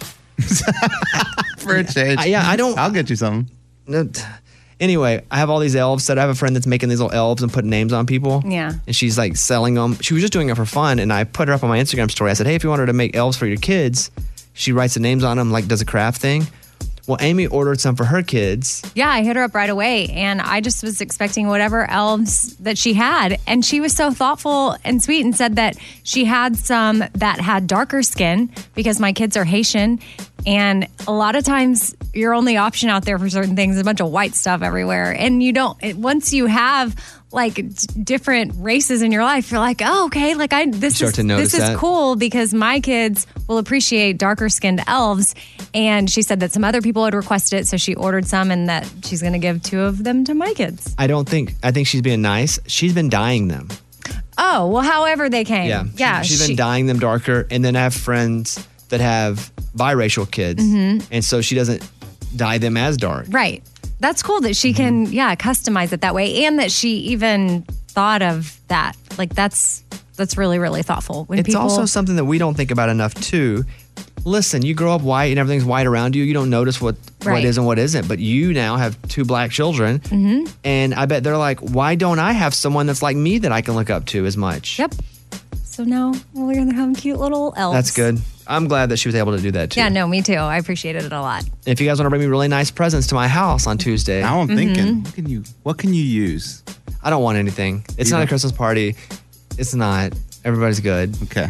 For a change. I'll get you something. Anyway, I have all these elves set. I have a friend that's making these little elves and putting names on people. Yeah. And she's like selling them. She was just doing it for fun. And I put her up on my Instagram story. I said, hey, if you want her to make elves for your kids, she writes the names on them, like does a craft thing. Well, Amy ordered some for her kids. Yeah, I hit her up right away, and I just was expecting whatever elves that she had. And she was so thoughtful and sweet and said that she had some that had darker skin because my kids are Haitian. And a lot of times your only option out there for certain things is a bunch of white stuff everywhere. And you don't, once you have like different races in your life, you're like, oh, okay, like this is cool because my kids will appreciate darker skinned elves. And she said that some other people had requested it, so she ordered some and that she's going to give 2 of them to my kids. I think she's being nice. She's been dyeing them. Oh, well, however they came. Yeah. She's been dyeing them darker. And then I have friends that have biracial kids. Mhm. And so she doesn't dye them as dark. Right. That's cool that she can, customize it that way, and that she even thought of that. Like that's really, really thoughtful. When It's also something that we don't think about enough too. Listen, you grow up white and everything's white around you. You don't notice what Right. is and what isn't. But you now have 2 black children, Mhm. and I bet they're like, why don't I have someone that's like me that I can look up to as much? Yep. So now we're gonna have cute little elves. That's good. I'm glad that she was able to do that too. Yeah, no, me too. I appreciated it a lot. If you guys want to bring me really nice presents to my house on Tuesday, Now I'm thinking, what can you use? I don't want anything. It's You not a don't- Christmas party. It's not. Everybody's good. Okay.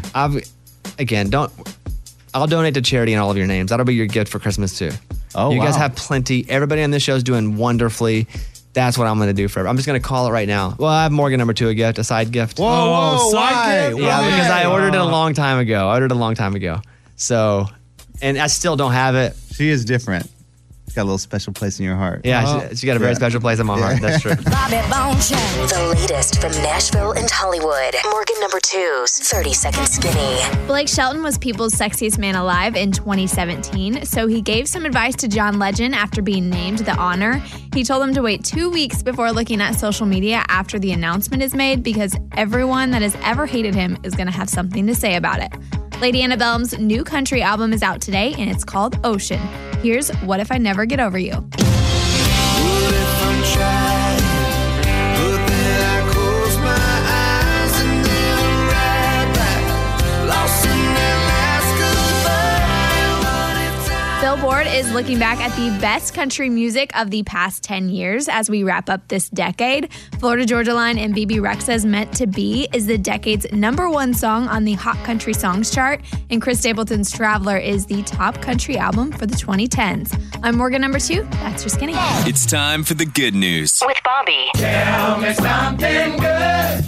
I'll donate to charity in all of your names. That'll be your gift for Christmas too. Oh, you guys wow. have plenty. Everybody on this show is doing wonderfully. That's what I'm going to do for. I'm just going to call it right now. Well, I have Morgan number 2 a gift, a side gift. Whoa, side why? gift? Yeah, Why? because I ordered it a long time ago. So, and I still don't have it. She is different. She's got a little special place in your heart. Yeah, she got a very special place in my heart. That's true. Bobby Bones Show. The latest from Nashville and Hollywood. Morgan number 2's 30-Second Skinny. Blake Shelton was People's Sexiest Man Alive in 2017, so he gave some advice to John Legend after being named the honor. He told him to wait 2 weeks before looking at social media after the announcement is made because everyone that has ever hated him is going to have something to say about it. Lady Antebellum's new country album is out today, and it's called Ocean. Here's What If I Never Get Over You. Billboard is looking back at the best country music of the past 10 years as we wrap up this decade. Florida Georgia Line and BB Rexha's Meant to Be is the decade's #1 song on the Hot Country Songs chart, and Chris Stapleton's Traveler is the top country album for the 2010s. I'm Morgan number 2. That's your skinny. It's time for the good news. With Bobby. Tell me something good.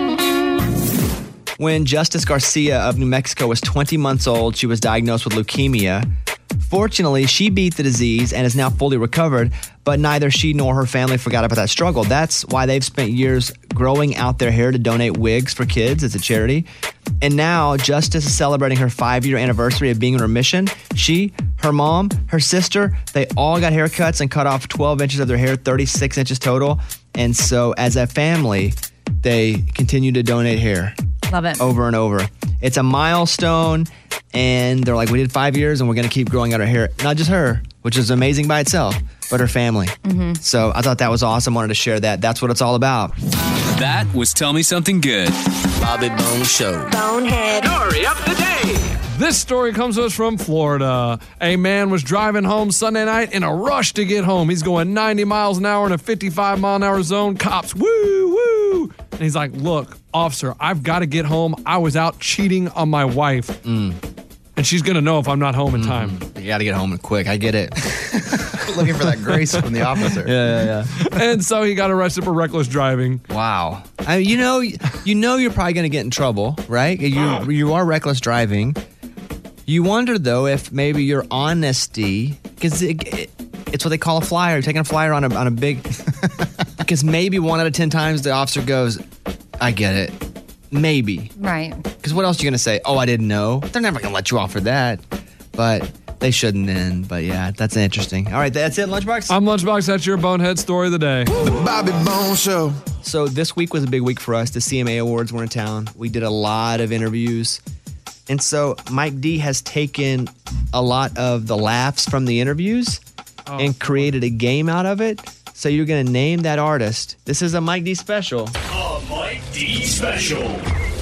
When Justice Garcia of New Mexico was 20 months old, she was diagnosed with leukemia. Fortunately, she beat the disease and is now fully recovered, but neither she nor her family forgot about that struggle. That's why they've spent years growing out their hair to donate wigs for kids. It's a charity. And now Justice is celebrating her 5-year anniversary of being in remission. She, her mom, her sister, they all got haircuts and cut off 12 inches of their hair, 36 inches total. And so as a family, they continue to donate hair. Love it. Over and over. It's a milestone, and they're like, we did 5 years, and we're going to keep growing out her hair. Not just her, which is amazing by itself, but her family. Mm-hmm. So I thought that was awesome. Wanted to share that. That's what it's all about. That was Tell Me Something Good. Bobby Bones Show. Bonehead. Story of the day. This story comes to us from Florida. A man was driving home Sunday night in a rush to get home. He's going 90 miles an hour in a 55-mile-an-hour zone. Cops, woo, woo. And he's like, look, officer, I've got to get home. I was out cheating on my wife. And she's going to know if I'm not home in time. You got to get home quick. I get it. Looking for that grace from the officer. Yeah. And so he got arrested for reckless driving. Wow. I mean, you know you're probably going to get in trouble, right? You are reckless driving. You wonder, though, if maybe your honesty, because it's what they call a flyer. You're taking a flyer on a big, because maybe 1 out of 10 times the officer goes, I get it. Maybe. Right. Because what else are you going to say? Oh, I didn't know. They're never going to let you off for that. But they shouldn't then. But yeah, that's interesting. All right, that's it, Lunchbox? I'm Lunchbox. That's your Bonehead Story of the Day. The Bobby Bones Show. So this week was a big week for us. The CMA Awards were in town. We did a lot of interviews. And so Mike D has taken a lot of the laughs from the interviews and created a game out of it. So you're going to name that artist. This is a Mike D special. A Mike D special.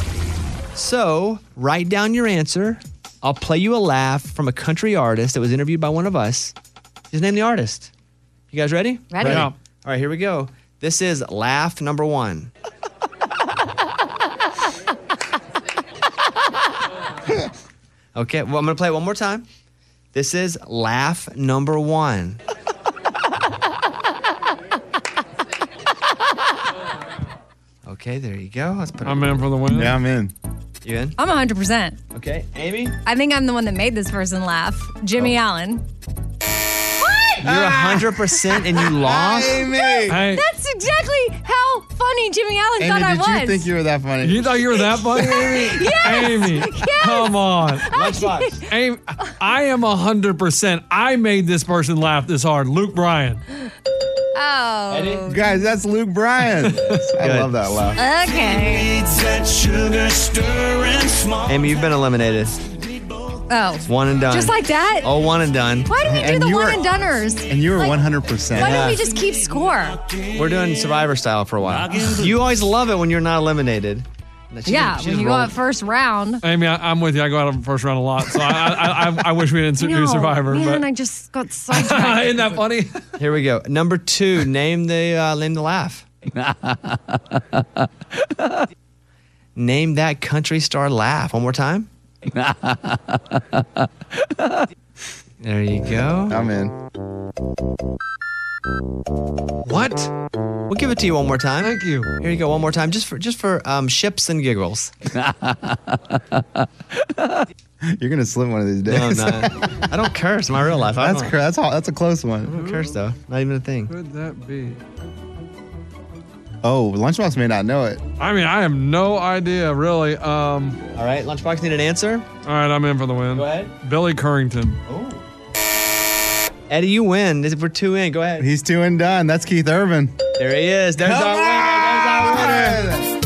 So write down your answer. I'll play you a laugh from a country artist that was interviewed by one of us. Just name the artist. You guys ready? Ready. Yeah. All right, here we go. This is laugh number 1. Okay, well, I'm going to play it one more time. This is laugh number 1. Okay, there you go. Let's put it. I'm in for the win. Yeah, I'm in. You in? I'm 100%. Okay, Amy? I think I'm the one that made this person laugh. Jimmy Allen. You're 100% and you lost? Amy! Hey, That's exactly how funny Jimmy Allen Amy, thought I did was. you think you were that funny? you thought you were that funny, Amy? Yes! Amy, Yes! come on. Lunchbox. Amy, I am 100%. I made this person laugh this hard. Luke Bryan. Oh. Guys, that's Luke Bryan. I love that laugh. Okay. That sugar stirring small. Amy, you've been eliminated. Oh. One and done. Just like that? Oh, one and done. Why do we do And the you one were- and doneers? And you were Like, 100%. Why Yeah. don't we just keep score? We're doing Survivor style for a while. You always love it when you're not eliminated. Yeah, when you go out first round. Amy, I'm with you. I go out of the first round a lot. So I wish we didn't do Survivor. Man, but I just got sidetracked. Isn't that funny? Here we go. Number 2, name the laugh. Name that country star laugh. One more time. There you go. I'm in. What? We'll give it to you one more time. Thank you. Here you go. One more time, just for ships and giggles. You're gonna slip one of these days. No, I'm not. I don't curse in my real life. That's a close I one. don't curse though. Not even a thing. Could that be? Oh, Lunchbox may not know it. I mean, I have no idea, really. All right, Lunchbox, need an answer? All right, I'm in for the win. Go ahead. Billy Currington. Eddie, you win. We're 2 in. Go ahead. He's 2 and done. That's Keith Urban. There he is. There's our winner.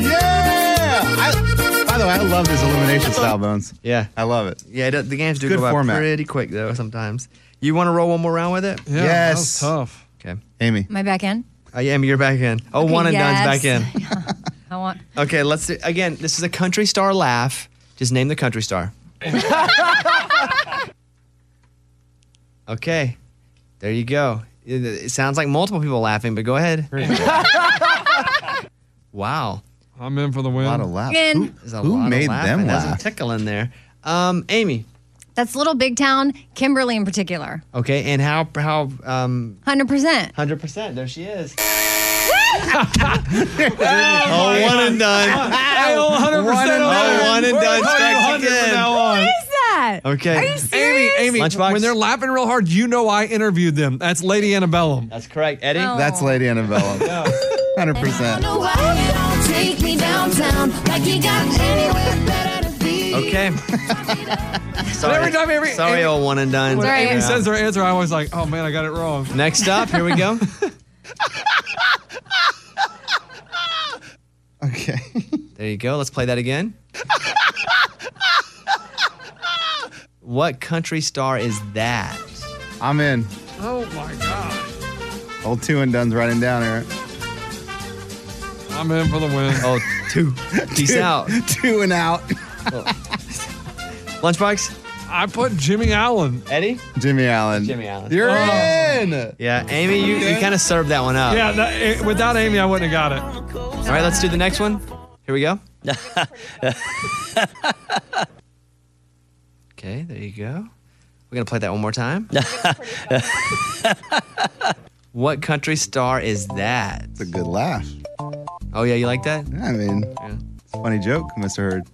Yeah! By the way, I love this elimination style, Bones. Yeah. I love it. Yeah, the games do Good go by format. pretty quick, though, sometimes. You want to roll one more round with it? Yeah, Yes. that was tough. Okay. Amy. Am I back in? Amy, you're back in. Oh, Okay, one and done's yes. back in. I want. Okay, let's do, again, this is a country star laugh. Just name the country star. Okay. There you go. It sounds like multiple people laughing, but go ahead. Wow. I'm in for the win. A lot of laughs. In. Who made them There's a laugh? tickle in there. Amy. That's Little Big Town, Kimberly in particular. Okay, and how 100%. 100%. There she is. Oh, one and done. Hey, 100%. One and done. Strikes again. What is that? Okay. Are you serious? Amy, Lunchbox? when they're laughing real hard, you know I interviewed them. That's Lady Antebellum. That's correct. Eddie? Oh. That's Lady Antebellum. 100%. Take me downtown like you got anywhere better to be. Okay. Sorry. Every time Sorry, old one and done. When Amy Yeah. says her answer, I always like, oh man, I got it wrong. Next up, here we go. Okay. There you go. Let's play that again. What country star is that? I'm in. Oh my gosh. Old two and done's writing down here. I'm in for the win. Oh, two. Peace out. 2 and out. Lunchbox? I put Jimmy Allen. Eddie? Jimmy Allen. Jimmy Allen. You're in. Yeah, Amy, you kind of served that one up. Yeah, without Amy, I wouldn't have got it. All right, let's do the next one. Here we go. Okay, there you go. We're going to play that one more time. What country star is that? It's a good laugh. Oh, yeah, you like that? I mean, it's a funny joke, Mr. Hurd.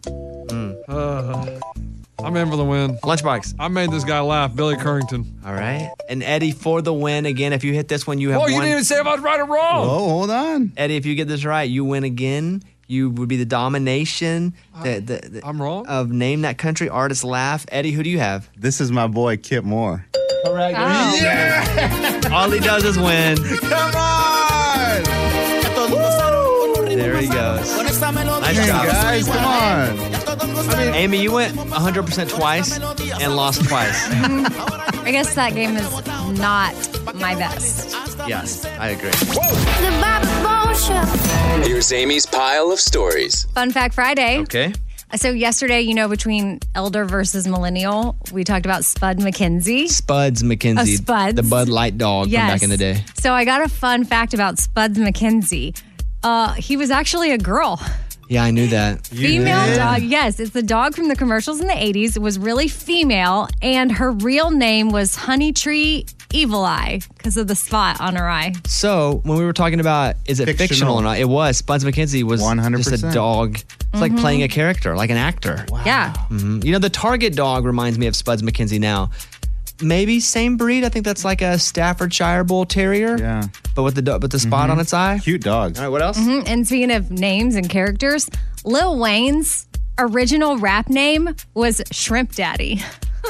I'm in for the win. Lunchbox. I made this guy laugh, Billy Currington. All right. And Eddie for the win. Again, if you hit this one, you have Oh, one. you didn't even say if I was right or wrong. Oh, hold on. Eddie, if you get this right, you win again. You would be the domination I'm wrong. of Name That Country Artist Laugh. Eddie, who do you have? This is my boy, Kip Moore. Correct. Oh. Yeah! All he does is win. Come on! There he goes. Nice Hey, job. guys, come on. Amy, you went 100% twice and lost twice. I guess that game is not my best. Yes, I agree. The Bobby Bones Show. Here's Amy's pile of stories. Fun Fact Friday. Okay. So yesterday, between elder versus millennial, we talked about Spud McKenzie. Spuds McKenzie. Spuds. The Bud Light dog from back in the day. So I got a fun fact about Spuds McKenzie. He was actually a girl. Yeah, I knew that. Female dog. Yes, it's the dog from the commercials in the 80s. It was really female, and her real name was Honeytree Evil Eye because of the spot on her eye. So when we were talking about is it fictional or not, it was. Spuds McKenzie was 100%. just a dog. It's like playing a character, like an actor. Yeah. You know, the Target dog reminds me of Spuds McKenzie now. Maybe same breed. I think that's like a Staffordshire Bull Terrier. Yeah. But with the spot on its eye. Cute dogs. All right, what else? And speaking of names and characters, Lil Wayne's original rap name was Shrimp Daddy.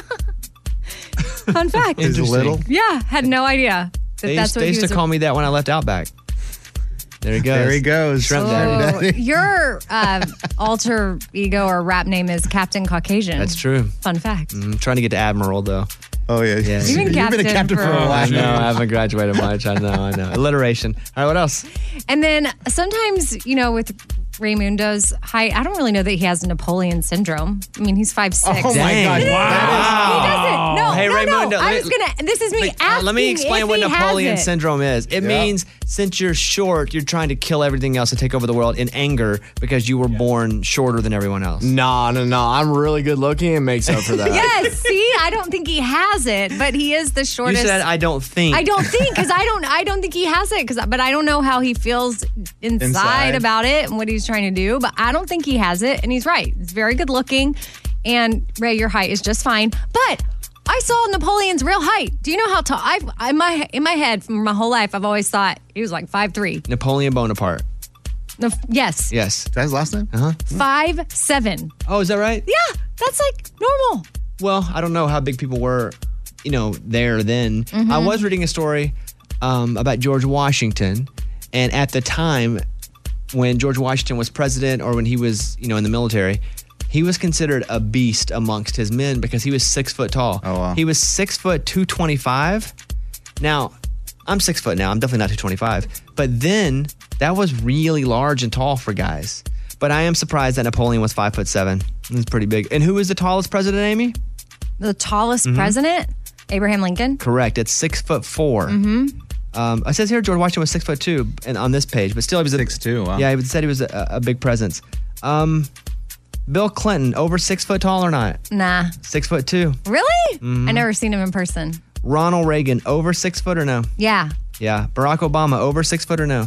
Fun fact. Is little. Yeah, had no idea that They that's what he used was. to call me that when I left Outback. There he goes. There he goes. Shrimp Oh, Daddy. your alter ego or rap name is Captain Caucasian. That's true. Fun fact. I'm trying to get to Admiral, though. Oh, yeah. Yeah. You've been You've been a captain for a while. I know. I haven't graduated much. I know. Alliteration. All right, what else? And then sometimes, with Raymundo's height, I don't really know that he has Napoleon syndrome. I mean, he's 5'6". Oh, my Dang. God. Wow. He doesn't. No, Hey, no, Raymundo, no. This is me asking let me explain if what he has Napoleon it. syndrome is. It means since you're short, you're trying to kill everything else and take over the world in anger because you were born shorter than everyone else. No. I'm really good looking and makes up for that. Yes, see, I don't think he has it, but he is the You shortest. said I don't think. I don't think because I don't think he has it but I don't know how he feels inside about it and what he's trying to do. But I don't think he has it, and he's right. He's very good looking, and Ray, your height is just fine. But I saw Napoleon's real height. Do you know how tall? In my head, for my whole life, I've always thought he was like 5'3". Napoleon Bonaparte. No, yes, Yes. Is that his last name? 5'7". Oh, is that right? Yeah, that's like normal. Well, I don't know how big people were, there then. I was reading a story about George Washington, and at the time when George Washington was president or when he was, in the military, he was considered a beast amongst his men because he was 6 foot tall. Oh, wow. He was 6 foot 225. Now, I'm 6 foot now. I'm definitely not 225. But then that was really large and tall for guys. But I am surprised that Napoleon was 5'7". It's pretty big. And who is the tallest president, Amy? The tallest president? Abraham Lincoln? Correct. It's 6'4". Mm-hmm. It says here George Washington was 6'2" and on this page, but still he was 6'2". Wow. Yeah, he said he was a big presence. Bill Clinton, over 6 foot tall or not? Nah. 6'2". Really? Mhm. I never seen him in person. Ronald Reagan, over 6 foot or no? Yeah. Yeah. Barack Obama, over 6 foot or no?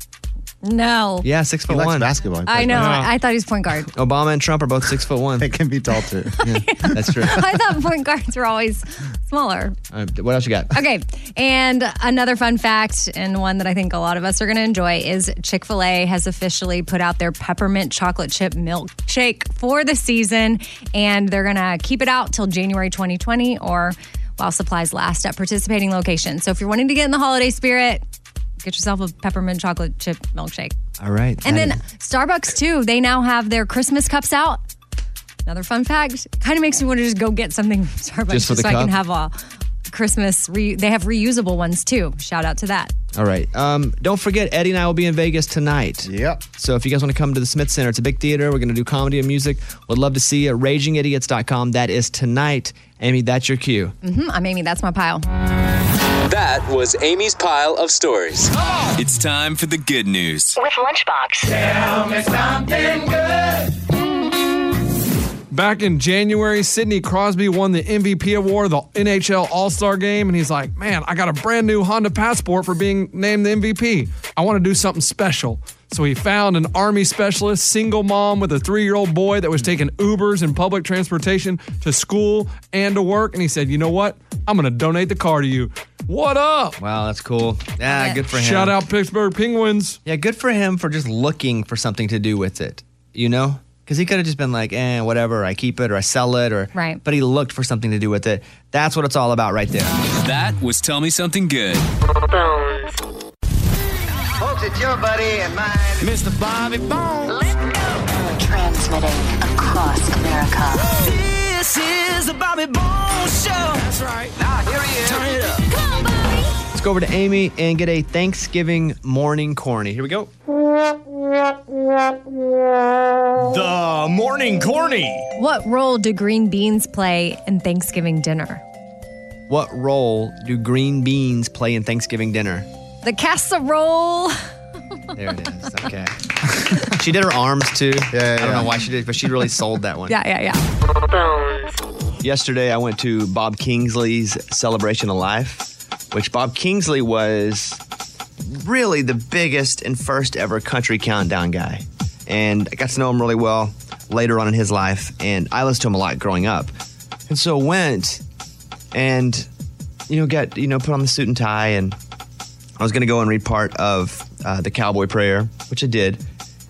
No. Yeah, 6'1". He likes basketball. I know. I thought he was point guard. Obama and Trump are both 6'1". They can be tall too. Yeah, that's true. I thought point guards were always smaller. All right, what else you got? Okay. And another fun fact, and one that I think a lot of us are going to enjoy, is Chick-fil-A has officially put out their peppermint chocolate chip milkshake for the season. And they're going to keep it out till January 2020 or while supplies last at participating locations. So if you're wanting to get in the holiday spirit, get yourself a peppermint chocolate chip milkshake. All right. And then Starbucks, too, they now have their Christmas cups out. Another fun fact, kind of makes me want to just go get something from Starbucks Just for the so I can cup? have a Christmas. They have reusable ones, too. Shout out to that. All right. Don't forget, Eddie and I will be in Vegas tonight. Yep. So if you guys want to come to the Smith Center, it's a big theater. We're going to do comedy and music. Would love to see you. RagingIdiots.com. That is tonight. Amy, that's your cue. I'm Amy. That's my pile. That was Amy's pile of stories. It's time for the good news. With Lunchbox. Tell me something good. Back in January, Sidney Crosby won the MVP award, the NHL All-Star Game, and he's like, man, I got a brand new Honda Passport for being named the MVP. I want to do something special. So he found an Army specialist, single mom with a 3-year-old boy that was taking Ubers and public transportation to school and to work, and he said, you know what? I'm going to donate the car to you. What up? Wow, that's cool. Yeah, good for him. Shout out Pittsburgh Penguins. Yeah, good for him for just looking for something to do with it, you know? Because he could have just been like, whatever, I keep it or I sell it. Right. But he looked for something to do with it. That's what it's all about right there. That was Tell Me Something Good. Folks, it's your buddy and mine, Mr. Bobby Bones. Transmitting across America. This is the Bobby Bones Show. That's right. Now, here he is. Turn it up. Come on, Bobby. Let's go over to Amy and get a Thanksgiving morning corny. Here we go. The morning corny. What role do green beans play in Thanksgiving dinner? What role do green beans play in Thanksgiving dinner? The casserole. There it is. Okay. She did her arms too. I don't know why she did, but she really sold that one. Yeah. Yesterday, I went to Bob Kingsley's Celebration of Life, which Bob Kingsley was really the biggest and first ever country countdown guy. And I got to know him really well later on in his life, and I listened to him a lot growing up. And so went and, got, put on the suit and tie, and I was going to go and read part of the Cowboy Prayer, which I did.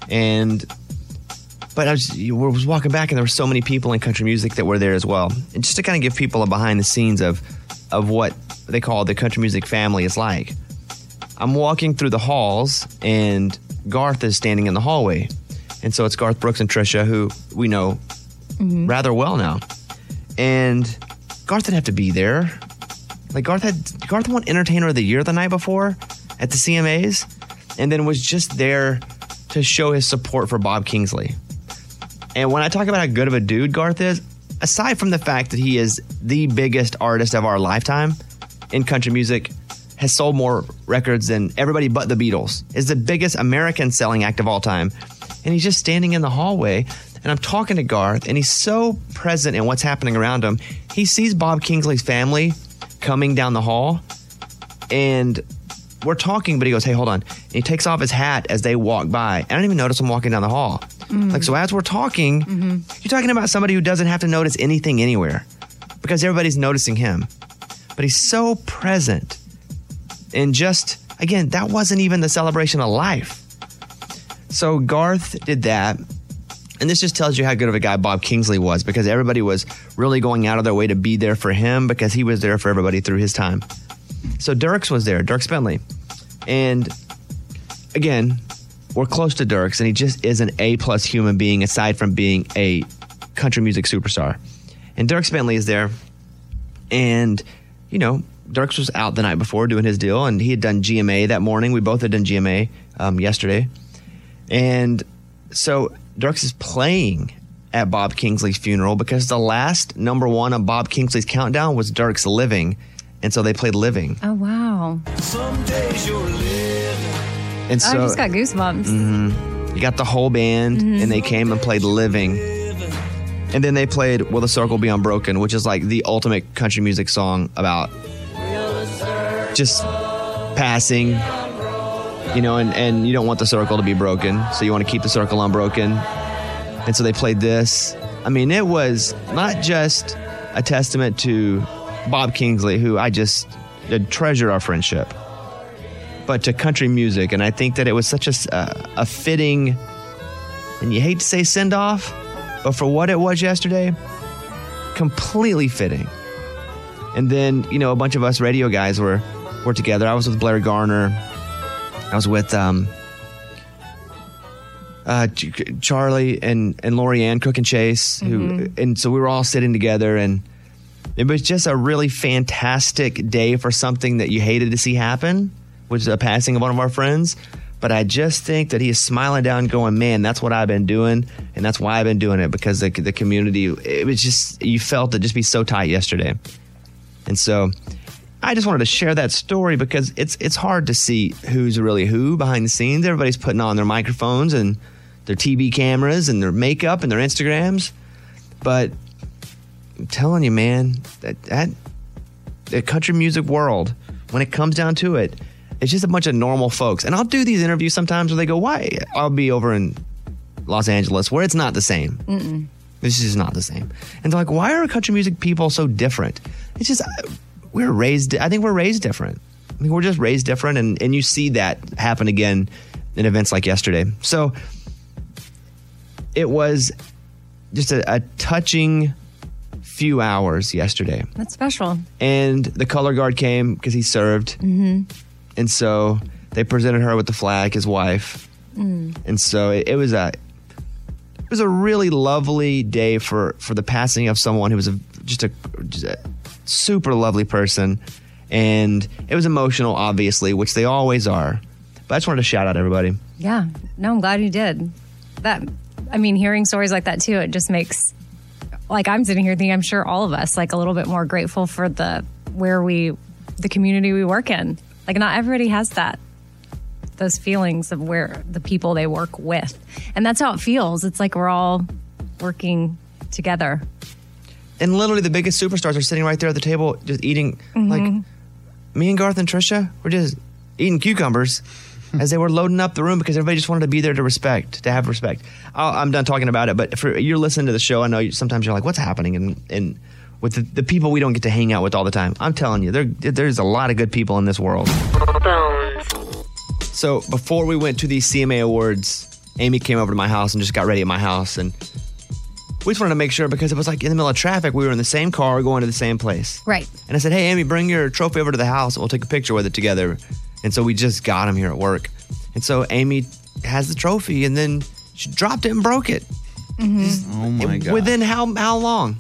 But I was walking back, and there were so many people in country music that were there as well. And just to kind of give people a behind the scenes of what they call the country music family is like. I'm walking through the halls, and Garth is standing in the hallway. And so it's Garth Brooks and Trisha, who we know rather well now. And Garth didn't have to be there. Like Garth won Entertainer of the Year the night before at the CMAs, and then was just there to show his support for Bob Kingsley. And when I talk about how good of a dude Garth is, aside from the fact that he is the biggest artist of our lifetime in country music, has sold more records than everybody but the Beatles, is the biggest American selling act of all time. And he's just standing in the hallway, and I'm talking to Garth, and he's so present in what's happening around him. He sees Bob Kingsley's family coming down the hall, and we're talking, but he goes, hey, hold on. And he takes off his hat as they walk by. And I didn't even notice him walking down the hall. So as we're talking, you're talking about somebody who doesn't have to notice anything anywhere because everybody's noticing him. But he's so present. And just, again, that wasn't even the celebration of life. So Garth did that. And this just tells you how good of a guy Bob Kingsley was, because everybody was really going out of their way to be there for him because he was there for everybody through his time. So Dierks was there, Dierks Bentley. And again, we're close to Dierks, and he just is an A-plus human being aside from being a country music superstar. And Dierks Bentley is there. And, Dierks was out the night before doing his deal, and he had done GMA that morning. We both had done GMA yesterday. And so Dierks is playing at Bob Kingsley's funeral because the last number one on Bob Kingsley's countdown was Dirk's Living. And so they played Living. Oh, wow. Some days you're living. And so I just got goosebumps. you got the whole band, and they came and played Living. And then they played Will the Circle Be Unbroken, which is like the ultimate country music song about just passing, you know, and you don't want the circle to be broken, so you want to keep the circle unbroken. And so they played this. I mean, it was not just a testament to Bob Kingsley, who I just treasure our friendship, but to country music. And I think that it was such a fitting, and you hate to say send off, but for what it was yesterday, completely fitting. And then, you know, a bunch of us radio guys were together. I was with Blair Garner. I was with Charlie and Lori Ann Cook and Chase, and so we were all sitting together, and it was just a really fantastic day for something that you hated to see happen, which is a passing of one of our friends. But I just think that he is smiling down going, man, that's what I've been doing, and that's why I've been doing it, because the community, it was just, you felt it just be so tight yesterday. And so I just wanted to share that story because it's hard to see who's really who behind the scenes. Everybody's putting on their microphones and their TV cameras and their makeup and their Instagrams. But I'm telling you, man, that the country music world, when it comes down to it, it's just a bunch of normal folks. And I'll do these interviews sometimes where they go, why? I'll be over in Los Angeles where it's not the same. Mm-mm. This is not the same. And they're like, why are country music people so different? It's just, I think we're raised different. I think we're just raised different. And you see that happen again in events like yesterday. So it was just a touching few hours yesterday. That's special. And the color guard came because he served. Mm-hmm. And so they presented her with the flag, his wife. And so it was a really lovely day for the passing of someone who was just a super lovely person. And it was emotional, obviously, which they always are. But I just wanted to shout out everybody. Yeah. No, I'm glad you did. Hearing stories like that too, it just makes, like, I'm sitting here thinking, I'm sure all of us, like, a little bit more grateful for the community we work in. Like, not everybody has those feelings of where the people they work with. And that's how it feels. It's like we're all working together. And literally the biggest superstars are sitting right there at the table just eating. Like, me and Garth and Trisha were just eating cucumbers as they were loading up the room because everybody just wanted to be there to have respect. I'm done talking about it, but you're listening to the show, I know sometimes you're like, what's happening? And with the people we don't get to hang out with all the time. I'm telling you, there's a lot of good people in this world. So before we went to the CMA Awards, Amy came over to my house and just got ready at my house. And we just wanted to make sure, because it was like in the middle of traffic, we were in the same car going to the same place. Right. And I said, hey, Amy, bring your trophy over to the house and we'll take a picture with it together. And so we just got him here at work. And so Amy has the trophy and then she dropped it and broke it. Oh my God. Within how long?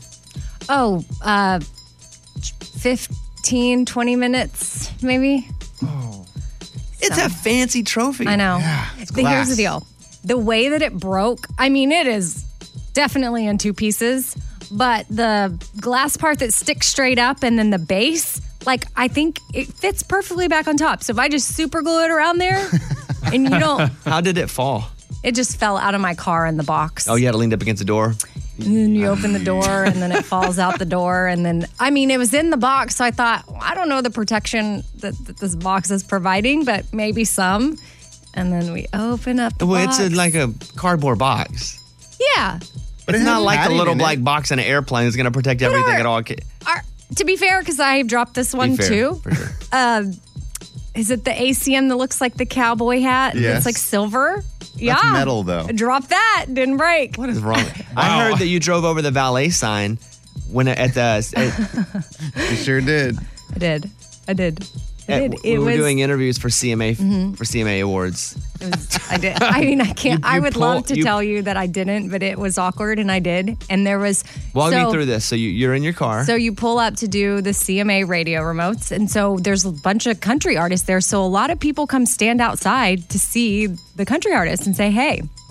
15, 20 minutes, maybe. It's a fancy trophy. I know. Yeah, But here's the deal. The way that it broke, it is definitely in two pieces, but the glass part that sticks straight up and then the base, like, I think it fits perfectly back on top. So if I just super glue it around there and you don't... How did it fall? It just fell out of my car in the box. Oh, you had it leaned up against the door? And then you open the door and then it falls out the door. And then, it was in the box. So I thought, I don't know the protection that this box is providing, but maybe some. And then we open up the box. It's like a cardboard box. Yeah. But it's not like the little black box in an airplane is going to protect everything at all. To be fair, because I dropped this one too. For sure. Is it the ACM that looks like the cowboy hat? Yes. It's like silver? That's metal, though. Drop that. Didn't break. What is wrong? I heard that you drove over the valet sign when you sure did. I did. We were doing interviews for CMA for CMA Awards. I did. I can't. I would love to tell you that I didn't, but it was awkward, and I did. And there was. Walk me through this. So you're in your car. So you pull up to do the CMA radio remotes, and so there's a bunch of country artists there. So a lot of people come stand outside to see the country artists and say, "Hey."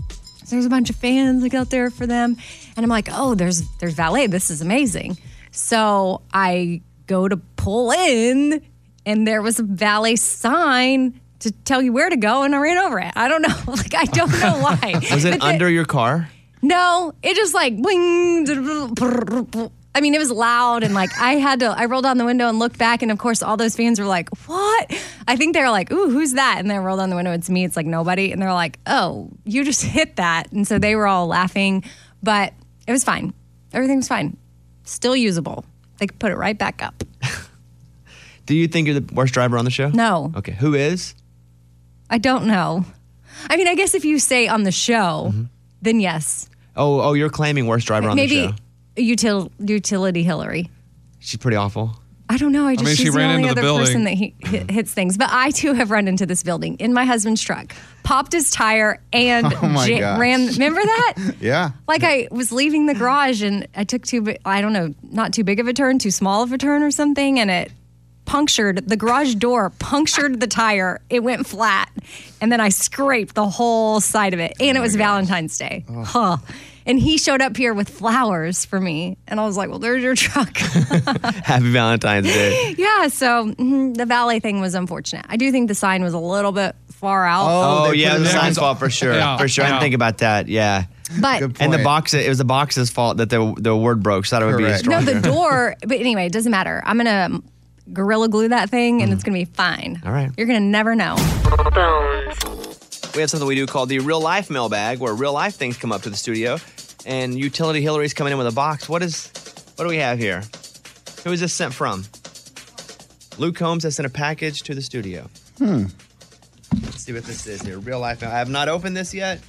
There's a bunch of fans like out there for them. And I'm like, oh, there's valet. This is amazing. So I go to pull in, and there was a valet sign to tell you where to go, and I ran over it. I don't know. Like, I don't know why. Was it under your car? No, it just like wing. I mean, it was loud, and like I rolled down the window and looked back, and of course all those fans were like, what? I think they were like, ooh, who's that? And then I rolled down the window, it's me, it's like nobody. And they're like, oh, you just hit that. And so they were all laughing, but it was fine. Everything was fine. Still usable. They could put it right back up. Do you think you're the worst driver on the show? No. Okay, who is? I don't know. I mean, I guess if you say on the show, then yes. Oh, you're claiming worst driver on the show. Maybe utility Hillary. She's pretty awful. I don't know. She's she the ran only into the other person building. that hits things. But I too have run into this building in my husband's truck, popped his tire, and gosh. ran. Remember that? Yeah. Like I was leaving the garage and I took not too big of a turn, too small of a turn or something, and it punctured the garage door, punctured the tire. It went flat, and then I scraped the whole side of it. And it was Valentine's Day. Huh. And he showed up here with flowers for me. And I was like, well, there's your truck. Happy Valentine's Day. Yeah, so the valet thing was unfortunate. I do think the sign was a little bit far out. Oh yeah, it was the sign's fault for sure. Yeah, for sure. I didn't think about that. Yeah. But And the box, it was the box's fault that the word broke. So I thought it would be Correct. no, stronger. the door, but anyway, it doesn't matter. I'm going to Gorilla Glue that thing and it's going to be fine. All right. You're going to never know. We have something we do called the real life mailbag, where real life things come up to the studio, and Utility Hillary's coming in with a box. What do we have here? Who is this sent from? Luke Combs has sent a package to the studio. Let's see what this is here. Real life mail. I have not opened this yet.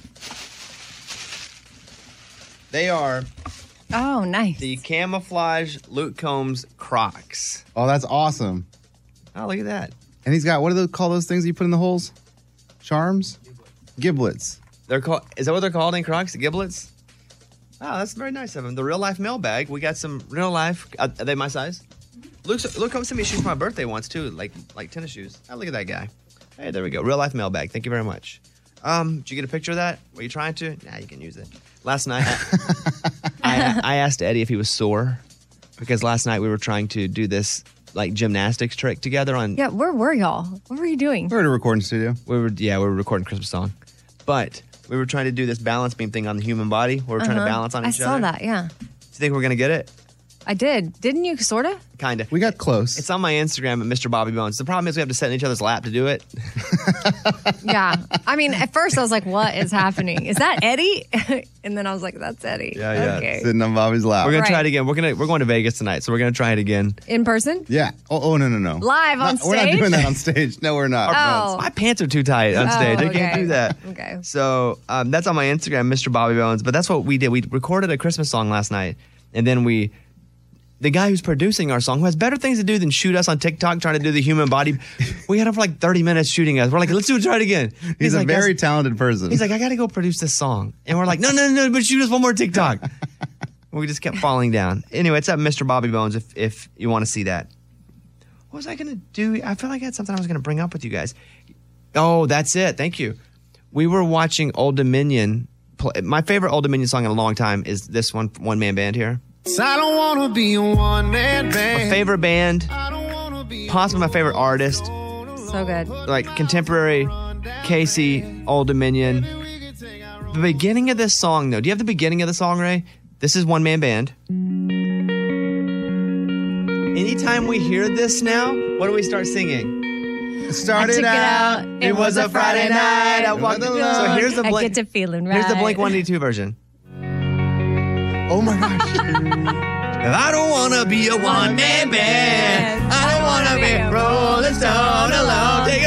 They are Oh, nice. the camouflage Luke Combs Crocs. Oh, that's awesome. Oh, look at that. And he's got, what do they call those things you put in the holes? Charms? Giblets. They're called. Is that what they're called in Crocs? Giblets? Oh, that's very nice of them. The real life mailbag. We got some real life. Are they my size? Luke Combs sent me shoes for my birthday once too, like tennis shoes. Oh, look at that guy. Hey, there we go. Real life mailbag. Thank you very much. Did you get a picture of that? Were you trying to? Nah, you can use it. Last night, I asked Eddie if he was sore because last night we were trying to do this like gymnastics trick together on. Yeah, where were y'all? What were you doing? We're at a recording studio. We were recording Christmas song, but we were trying to do this balance beam thing on the human body. Where we're trying to balance on each other. I saw that, yeah. Do you think we're gonna get it? I did. Didn't you, sort of? Kind of. We got close. It's on my Instagram at Mr. Bobby Bones. The problem is we have to sit in each other's lap to do it. Yeah. I mean, at first I was like, what is happening? Is that Eddie? And then I was like, that's Eddie. Yeah. Okay. Sitting on Bobby's lap. We're gonna try Right. it again. We're going to Vegas tonight, so we're gonna try it again. In person? Yeah. Oh, no. Live on We're not stage? doing that on stage. No, we're not. Oh. My pants are too tight on stage. I can't okay. do that. Okay. So that's on my Instagram, Mr. Bobby Bones. But that's what we did. We recorded a Christmas song last night, and then the guy who's producing our song, who has better things to do than shoot us on TikTok trying to do the human body, we had him for like 30 minutes shooting us. We're like, let's try it again. He's a like, very talented person. He's like, I got to go produce this song. And we're like, no, but shoot us one more TikTok. We just kept falling down. Anyway, it's at Mr. Bobby Bones if you want to see that. What was I going to do? I feel like I had something I was going to bring up with you guys. Oh, that's it. Thank you. We were watching Old Dominion. My favorite Old Dominion song in a long time is this one-man band here. I don't want to be a one-man My band. favorite band, possibly my favorite artist, So good. like contemporary Casey, Old Dominion. The beginning of this song, though. Do you have the beginning of the song, Ray? This is one-man band. Anytime we hear this now, what do we start singing? Started out. It was a Friday night. I walked alone. So here's the I Blink. get to feeling right. Here's the Blink 182 version. Oh my gosh. I don't wanna be a one-man band. I don't wanna be a Rolling Stone alone. Take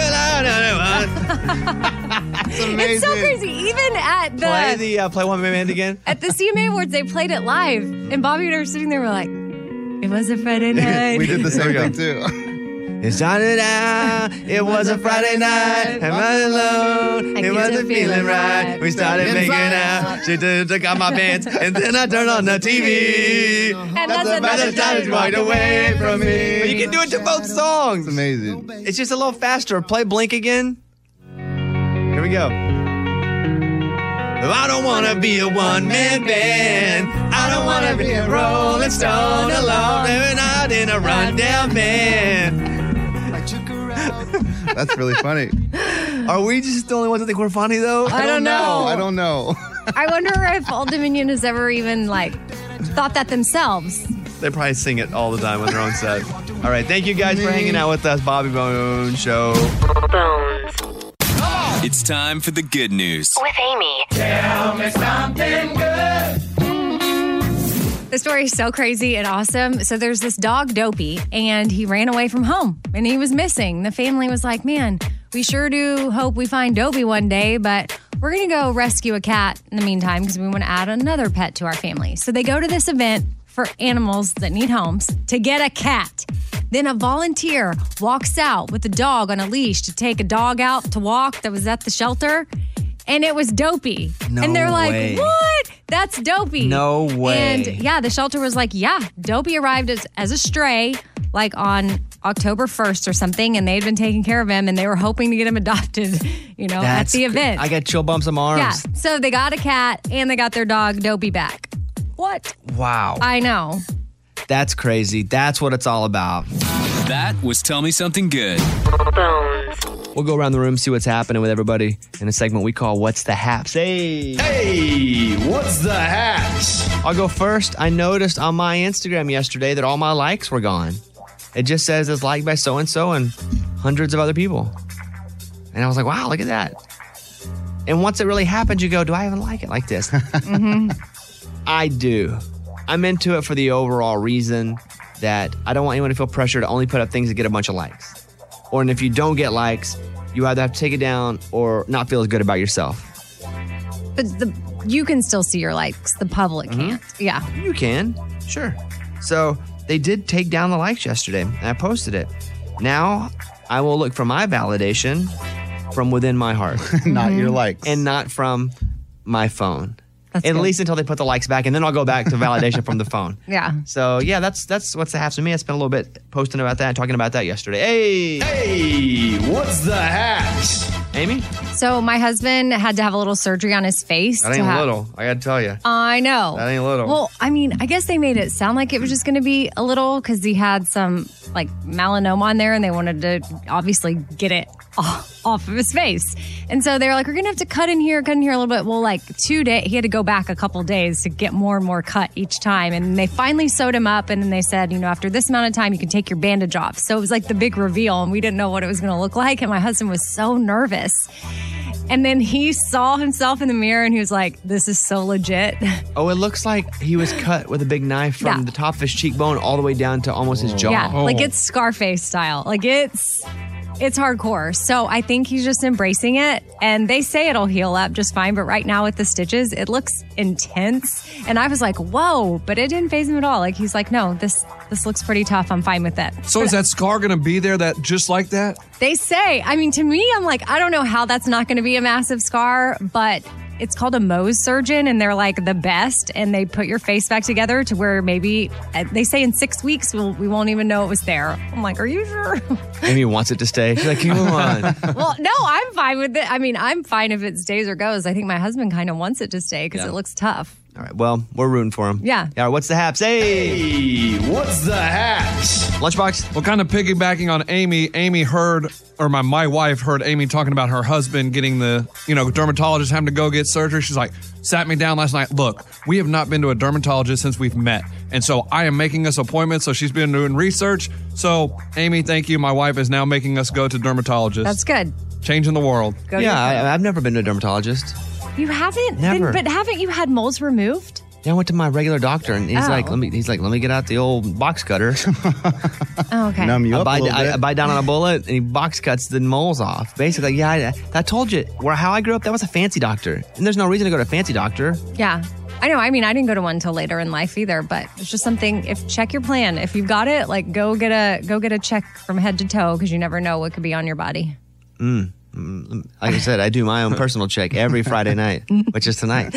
It's amazing. It's so crazy. Even at the play one-man band again. at the CMA Awards, they played it live, and Bobby and I were sitting there. We're like, it was a Friday night. We did the same There we thing too. It started out, it was a Friday night, I'm all alone, it wasn't feeling right. We started making out, she took off my pants, and then I turned on the TV. And that's another time she walked away from me. But you can do it to both songs. It's amazing. It's just a little faster. Play Blink again. Here we go. I don't want to be a one-man band. I don't want to be a Rolling Stone alone. Living out in a rundown van. That's really funny. Are we just the only ones that think we're funny, though? I don't know. I don't know. I wonder if Old Dominion has ever even, thought that themselves. They probably sing it all the time on their own set. All right, thank you guys for hanging out with us. Bobby Bones Show. It's time for the good news. With Amy. Tell me something good. The story is so crazy and awesome. So there's this dog, Dopey, and he ran away from home, and he was missing. The family was like, man, we sure do hope we find Dopey one day, but we're going to go rescue a cat in the meantime because we want to add another pet to our family. So they go to this event for animals that need homes to get a cat. Then a volunteer walks out with a dog on a leash to take a dog out to walk that was at the shelter. And it was Dopey. No and they're like, way. what? That's Dopey. No way. And yeah, the shelter was like, yeah, Dopey arrived as a stray on October 1st or something. And they'd been taking care of him and they were hoping to get him adopted, at the event. I got chill bumps on my arms. Yeah. So they got a cat and they got their dog, Dopey, back. What? Wow. I know. That's crazy. That's what it's all about. That was Tell Me Something Good. We'll go around the room, see what's happening with everybody in a segment we call What's the Haps? Hey, what's the haps? I'll go first. I noticed on my Instagram yesterday that all my likes were gone. It just says it's liked by so-and-so and hundreds of other people. And I was like, wow, look at that. And once it really happens, you go, do I even like it like this? I do. I'm into it for the overall reason that I don't want anyone to feel pressure to only put up things that get a bunch of likes. Or and if you don't get likes, you either have to take it down or not feel as good about yourself. But you can still see your likes. The public can't. Yeah. You can. Sure. So they did take down the likes yesterday, and I posted it. Now I will look for my validation from within my heart. Not your likes. And not from my phone. That's at good. least until they put the likes back, and then I'll go back to validation from the phone. Yeah. So, yeah, that's what's the haps with me. I spent a little bit posting about that and talking about that yesterday. Hey, what's the haps? Amy? So my husband had to have a little surgery on his face. That ain't little. I got to tell you. I know. That ain't little. Well, I mean, I guess they made it sound like it was just going to be a little because he had some melanoma on there and they wanted to obviously get it off of his face. And so they were like, we're going to have to cut in here a little bit. Well, 2 days, he had to go back a couple days to get more and more cut each time. And they finally sewed him up. And then they said, after this amount of time, you can take your bandage off. So it was like the big reveal and we didn't know what it was going to look like. And my husband was so nervous. And then he saw himself in the mirror and he was like, this is so legit. Oh, it looks like he was cut with a big knife from the top of his cheekbone all the way down to almost his jaw. Yeah, it's Scarface style. It's hardcore. So I think he's just embracing it. And they say it'll heal up just fine. But right now with the stitches, it looks intense. And I was like, whoa. But it didn't faze him at all. He's like, no, this looks pretty tough. I'm fine with it. So is that scar going to be there just like that? They say, to me, I'm like, I don't know how that's not going to be a massive scar. But it's called a Mohs surgeon. And they're the best. And they put your face back together to where maybe, they say in 6 weeks, we won't even know it was there. I'm like, are you sure? Amy wants it to stay. She's like, come on. Well, no, I'm fine with it. I'm fine if it stays or goes. I think my husband kind of wants it to stay because it looks tough. All right, well, we're rooting for him. Yeah. Yeah, what's the haps? Hey, what's the haps? Lunchbox. Well, kind of piggybacking on Amy heard, or my wife heard Amy talking about her husband getting the, dermatologist having to go get surgery. She's like, sat me down last night. Look, we have not been to a dermatologist since we've met. And so I am making us appointments. So she's been doing research. So Amy, thank you. My wife is now making us go to dermatologists. That's good. Changing the world. I've never been to a dermatologist. You haven't? Never. But haven't you had moles removed? Yeah, I went to my regular doctor, and he's like, let me get out the old box cutter. Oh, okay. Numb you up a little bit. I bite down on a bullet, and he box cuts the moles off. Basically, I told you, how I grew up, that was a fancy doctor. And there's no reason to go to a fancy doctor. Yeah. I know. I didn't go to one until later in life either, but it's just something, check your plan. If you've got it, go get a check from head to toe, because you never know what could be on your body. Like I said, I do my own personal check every Friday night, which is tonight.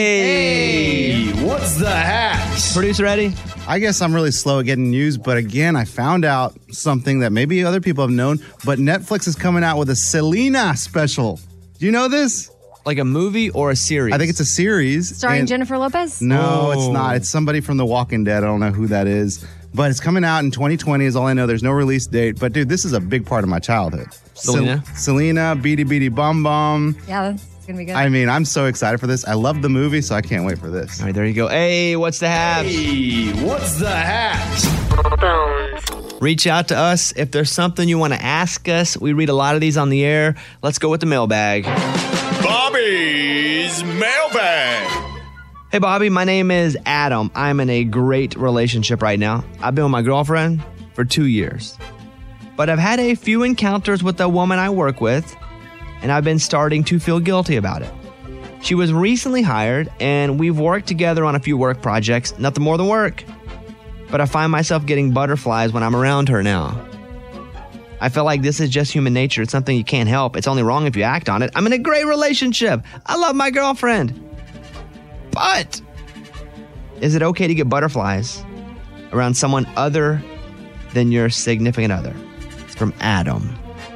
Hey, what's the haps? Producer Eddie? I guess I'm really slow at getting news, but again, I found out something that maybe other people have known, but Netflix is coming out with a Selena special. Do you know this? Like a movie or a series? I think it's a series. Starring and- Jennifer Lopez? No, it's Oh. not. It's somebody from The Walking Dead. I don't know who that is. But it's coming out in 2020 is all I know. There's no release date. But, dude, this is a big part of my childhood. Selena? Selena, Beady Beady Bum Bum. Yeah, that's going to be good. I mean, I'm so excited for this. I love the movie, so I can't wait for this. All right, there you go. Hey, what's the haps? Hey, what's the haps? Reach out to us if there's something you want to ask us. We read a lot of these on the air. Let's go with the mailbag. Bobby's mailbag. Hey, Bobby, my name is Adam. I'm in a great relationship right now. I've been with my girlfriend for 2 years. But I've had a few encounters with the woman I work with, and I've been starting to feel guilty about it. She was recently hired, and we've worked together on a few work projects, nothing more than work. But I find myself getting butterflies when I'm around her now. I feel like this is just human nature. It's something you can't help. It's only wrong if you act on it. I'm in a great relationship. I love my girlfriend. But is it okay to get butterflies around someone other than your significant other? It's from Adam.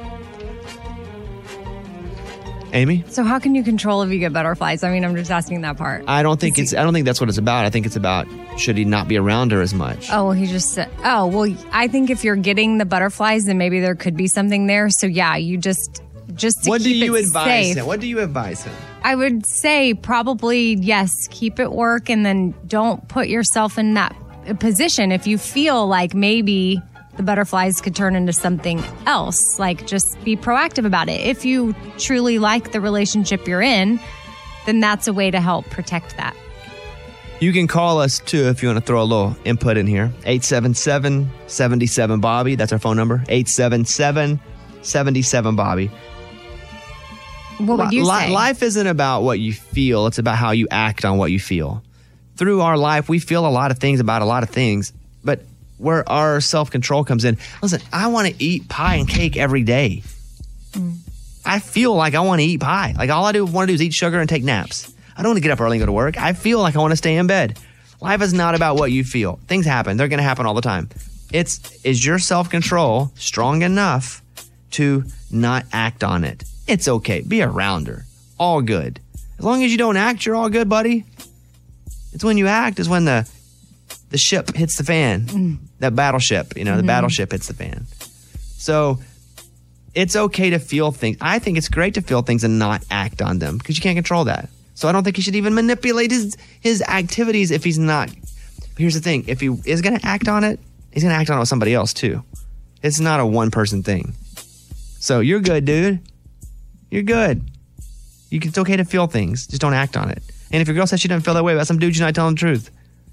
Amy? So how can you control if you get butterflies? I mean, I'm just asking that part. I don't think that's what it's about. I think it's about should he not be around her as much. Oh, well, he just said, I think if you're getting the butterflies, then maybe there could be something there. So yeah, you just to What do keep you it advise safe. him? What do you advise him? I would say probably, yes, keep it work and then don't put yourself in that position. If you feel like maybe the butterflies could turn into something else, like just be proactive about it. If you truly like the relationship you're in, then that's a way to help protect that. You can call us too if you want to throw a little input in here. 877-77-BOBBY. That's our phone number. 877-77-BOBBY. What would you say? Life isn't about what you feel. It's about how you act on what you feel. Through our life, we feel a lot of things about a lot of things, but where our self-control comes in, listen, I want to eat pie and cake every day. I feel like I want to eat pie. Like all I want to do is eat sugar and take naps. I don't want to get up early and go to work. I feel like I want to stay in bed. Life is not about what you feel. Things happen. They're going to happen all the time. Is your self-control strong enough to not act on it? It's okay. Be around her. All good. As long as you don't act, you're all good, buddy. It's when you act is when the ship hits the fan. That battleship, the battleship hits the fan. So it's okay to feel things. I think it's great to feel things and not act on them because you can't control that. So I don't think he should even manipulate his activities if he's not. But here's the thing. If he is going to act on it, he's going to act on it with somebody else too. It's not a one-person thing. So you're good, dude. You're good. It's okay to feel things. Just don't act on it. And if your girl says she doesn't feel that way about some dude, you're not telling the truth.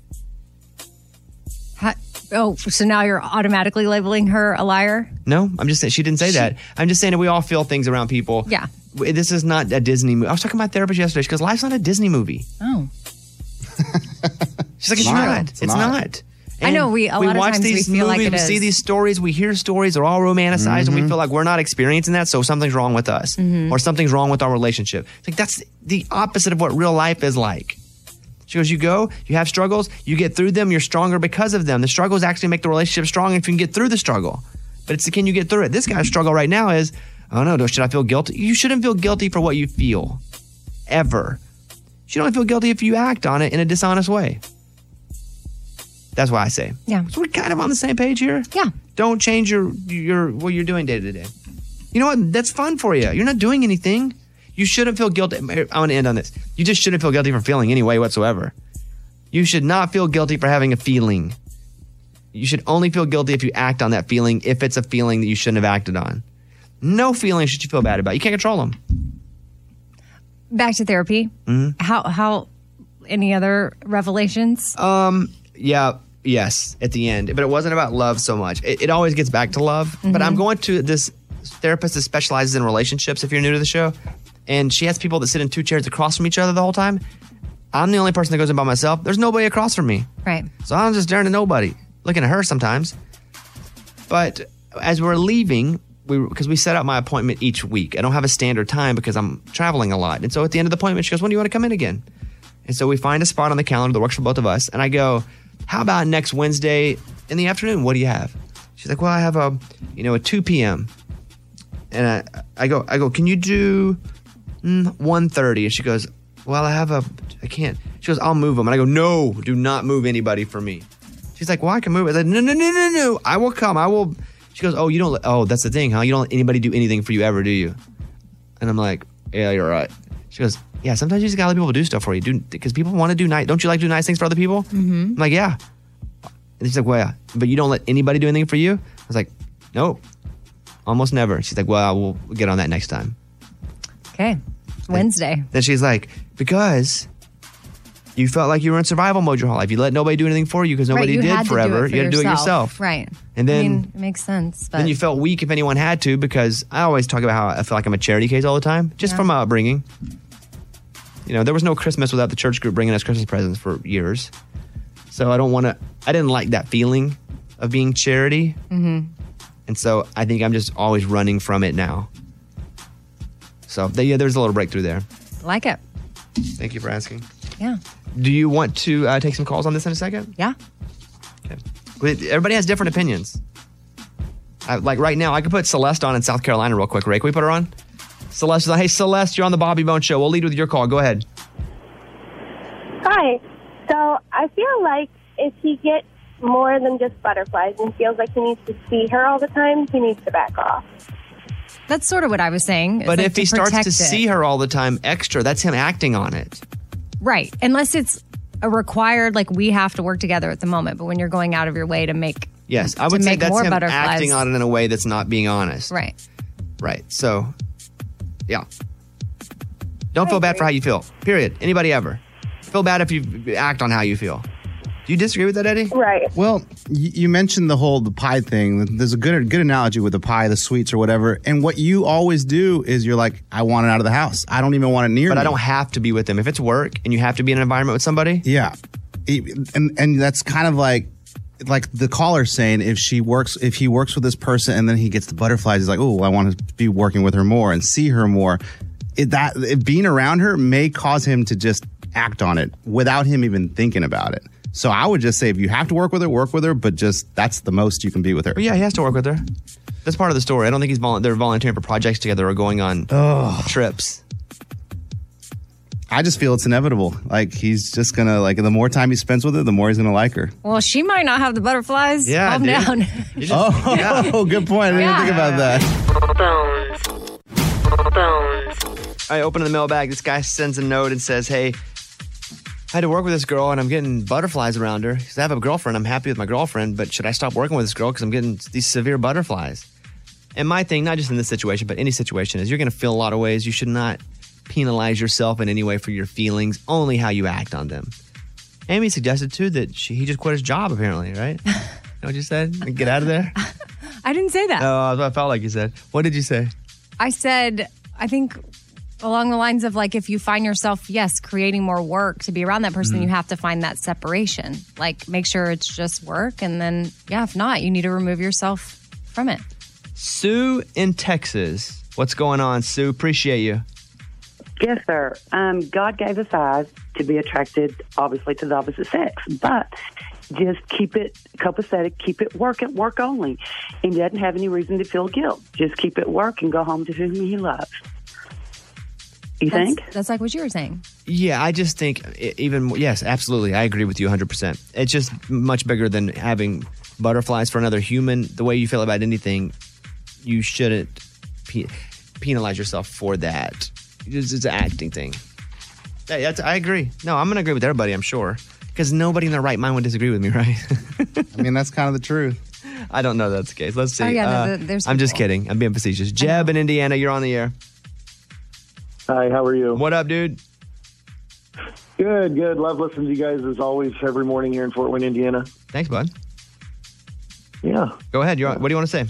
So now you're automatically labeling her a liar? No, I'm just saying she didn't say that. I'm just saying that we all feel things around people. Yeah. This is not a Disney movie. I was talking to my therapist yesterday. She goes, life's not a Disney movie. Oh. She's like, it's not. It's not. I know a lot of watch times these we feel movies, like it we is. see these stories, we hear stories, they're all romanticized, and we feel like we're not experiencing that, so something's wrong with us. Or something's wrong with our relationship. It's like that's the opposite of what real life is like. She goes, you have struggles, you get through them, you're stronger because of them. The struggles actually make the relationship strong if you can get through the struggle. But it's can you get through it? This guy's struggle right now is, oh no, should I feel guilty? You shouldn't feel guilty for what you feel. Ever. You should only feel guilty if you act on it in a dishonest way. That's why I say. Yeah. So we're kind of on the same page here. Yeah. Don't change your what you're doing day to day. You know what? That's fun for you. You're not doing anything. You shouldn't feel guilty. I want to end on this. You just shouldn't feel guilty for feeling any way whatsoever. You should not feel guilty for having a feeling. You should only feel guilty if you act on that feeling, if it's a feeling that you shouldn't have acted on. No feeling should you feel bad about. You can't control them. Back to therapy. How any other revelations? Yes, at the end. But it wasn't about love so much. It always gets back to love. But I'm going to this therapist that specializes in relationships, if you're new to the show. And she has people that sit in two chairs across from each other the whole time. I'm the only person that goes in by myself. There's nobody across from me. Right. So I'm just staring at nobody, looking at her sometimes. But as we're leaving, because we set up my appointment each week. I don't have a standard time because I'm traveling a lot. And so at the end of the appointment, she goes, when do you want to come in again? And so we find a spot on the calendar that works for both of us. And I go, how about next Wednesday in the afternoon? What do you have? She's like, well, I have a 2 p.m. And I go, can you do 1:30. And she goes, well, I can't. She goes, I'll move them. And I go, no, do not move anybody for me. She's like, well, I can move it. I said, no. I will come. I will. She goes, oh, that's the thing, huh? You don't let anybody do anything for you ever, do you? And I'm like, yeah, you're right. She goes, yeah, sometimes you just gotta let people do stuff for you, because people want to do nice. Don't you like to do nice things for other people? Mm-hmm. I'm like, yeah. And she's like, well, yeah, but you don't let anybody do anything for you? I was like, no, almost never. She's like, well, we'll get on that next time. Okay, Wednesday. Then she's like, because you felt like you were in survival mode your whole life. You let nobody do anything for you because nobody did forever. You had to do it yourself. Right. And then it makes sense. But then you felt weak if anyone had to, because I always talk about how I feel like I'm a charity case all the time, just from my upbringing. There was no Christmas without the church group bringing us Christmas presents for years. So I didn't like that feeling of being charity. Mm-hmm. And so I think I'm just always running from it now. So there's a little breakthrough there. Like it. Thank you for asking. Yeah. Do you want to take some calls on this in a second? Yeah. Okay. Everybody has different opinions. Like right now, I could put Celeste on in South Carolina real quick. Ray, can we put her on? Celeste is like, hey, Celeste, you're on the Bobby Bone Show. We'll lead with your call. Go ahead. Hi. So I feel like if he gets more than just butterflies and feels like he needs to see her all the time, he needs to back off. That's sort of what I was saying. But if he starts to see her all the time extra, that's him acting on it. Right. Unless it's a required, like we have to work together at the moment. But when you're going out of your way to make Yes, I would say that's him butterflies. Acting on it in a way that's not being honest. Right. Right. So, yeah. Don't feel bad for how you feel. Period. Anybody ever. Feel bad if you act on how you feel. Do you disagree with that, Eddie? Right. Well, you mentioned the pie thing. There's a good analogy with the pie, the sweets or whatever. And what you always do is you're like, I want it out of the house. I don't even want it near me. But I don't have to be with them. If it's work and you have to be in an environment with somebody. Yeah. And that's kind of like the caller saying, if he works with this person and then he gets the butterflies, he's like, oh, I want to be working with her more and see her more. Being around her may cause him to just act on it without him even thinking about it. So I would just say, if you have to work with her, but just that's the most you can be with her. Well, yeah, he has to work with her. That's part of the story. I don't think they're volunteering for projects together or going on trips. I just feel it's inevitable. Like, he's just going to, the more time he spends with her, the more he's going to like her. Well, she might not have the butterflies. Yeah, calm down. Good point. I didn't think about that. I open the mailbag. This guy sends a note and says, hey, I had to work with this girl and I'm getting butterflies around her. Because I have a girlfriend. I'm happy with my girlfriend, but should I stop working with this girl because I'm getting these severe butterflies? And my thing, not just in this situation, but any situation, is you're going to feel a lot of ways. You should not penalize yourself in any way for your feelings, only how you act on them. Amy suggested, too, that he just quit his job, apparently, right? You know what you said? Get out of there? I didn't say that. No, I felt like you said. What did you say? I said, I think along the lines of, like, if you find yourself, yes, creating more work to be around that person, you have to find that separation. Like, make sure it's just work. And then, yeah, if not, you need to remove yourself from it. Sue in Texas. What's going on, Sue? Appreciate you. Yes, sir. God gave us eyes to be attracted, obviously, to the opposite sex. But just keep it copacetic, keep it work at work only. And he doesn't have any reason to feel guilt. Just keep it work and go home to whom he loves. You think? That's like what you were saying. Yeah, I just think yes, absolutely. I agree with you 100%. It's just much bigger than having butterflies for another human. The way you feel about anything, you shouldn't penalize yourself for that. It's an acting thing. I agree. No, I'm going to agree with everybody, I'm sure. Because nobody in their right mind would disagree with me, right? I mean, that's kind of the truth. I don't know that's the case. Let's see. Oh, yeah, there's I'm just kidding. I'm being facetious. Jeb in Indiana, you're on the air. Hi, how are you? What up, dude? Good. Love listening to you guys as always every morning here in Fort Wayne, Indiana. Thanks, bud. Yeah. Go ahead. What do you want to say?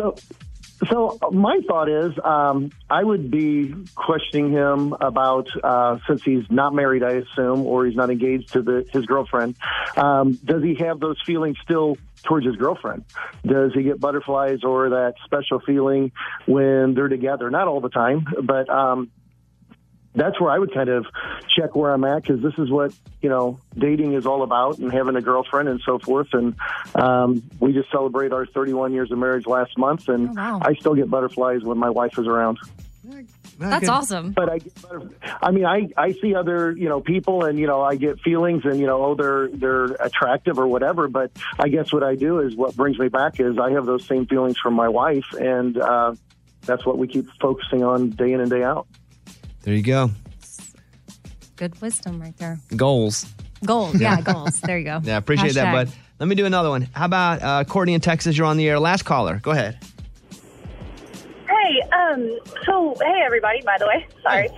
So my thought is I would be questioning him about, since he's not married, I assume, or he's not engaged to his girlfriend, does he have those feelings still towards his girlfriend? Does he get butterflies or that special feeling when they're together? Not all the time, but that's where I would kind of check where I'm at, because this is what, dating is all about, and having a girlfriend and so forth. And we just celebrated our 31 years of marriage last month, and I still get butterflies when my wife is around. That's awesome. But I see other, people, and I get feelings, and they're attractive or whatever. But I guess what I do is what brings me back is I have those same feelings from my wife, and that's what we keep focusing on day in and day out. There you go. Good wisdom right there. Goals. Goals. Yeah, goals. There you go. Yeah, appreciate that, bud. Let me do another one. How about Courtney in Texas? You're on the air. Last caller. Go ahead. Hey, hey everybody, by the way. Sorry.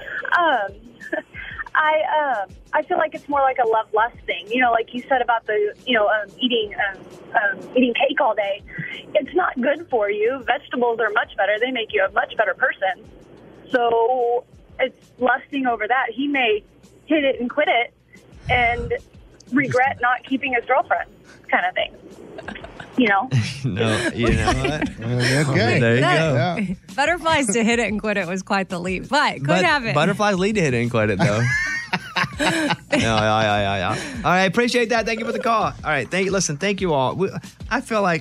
I feel like it's more like a love-lust thing. Like you said about the, eating cake all day. It's not good for you. Vegetables are much better. They make you a much better person. So it's lusting over that. He may hit it and quit it and regret not keeping his girlfriend kind of thing. No, you know what? Okay. There you go. Yeah. Butterflies to hit it and quit it was quite the leap, but could happen. Butterflies lead to hit it and quit it, though. Yeah. All right, appreciate that. Thank you for the call. All right, thank you all. I feel like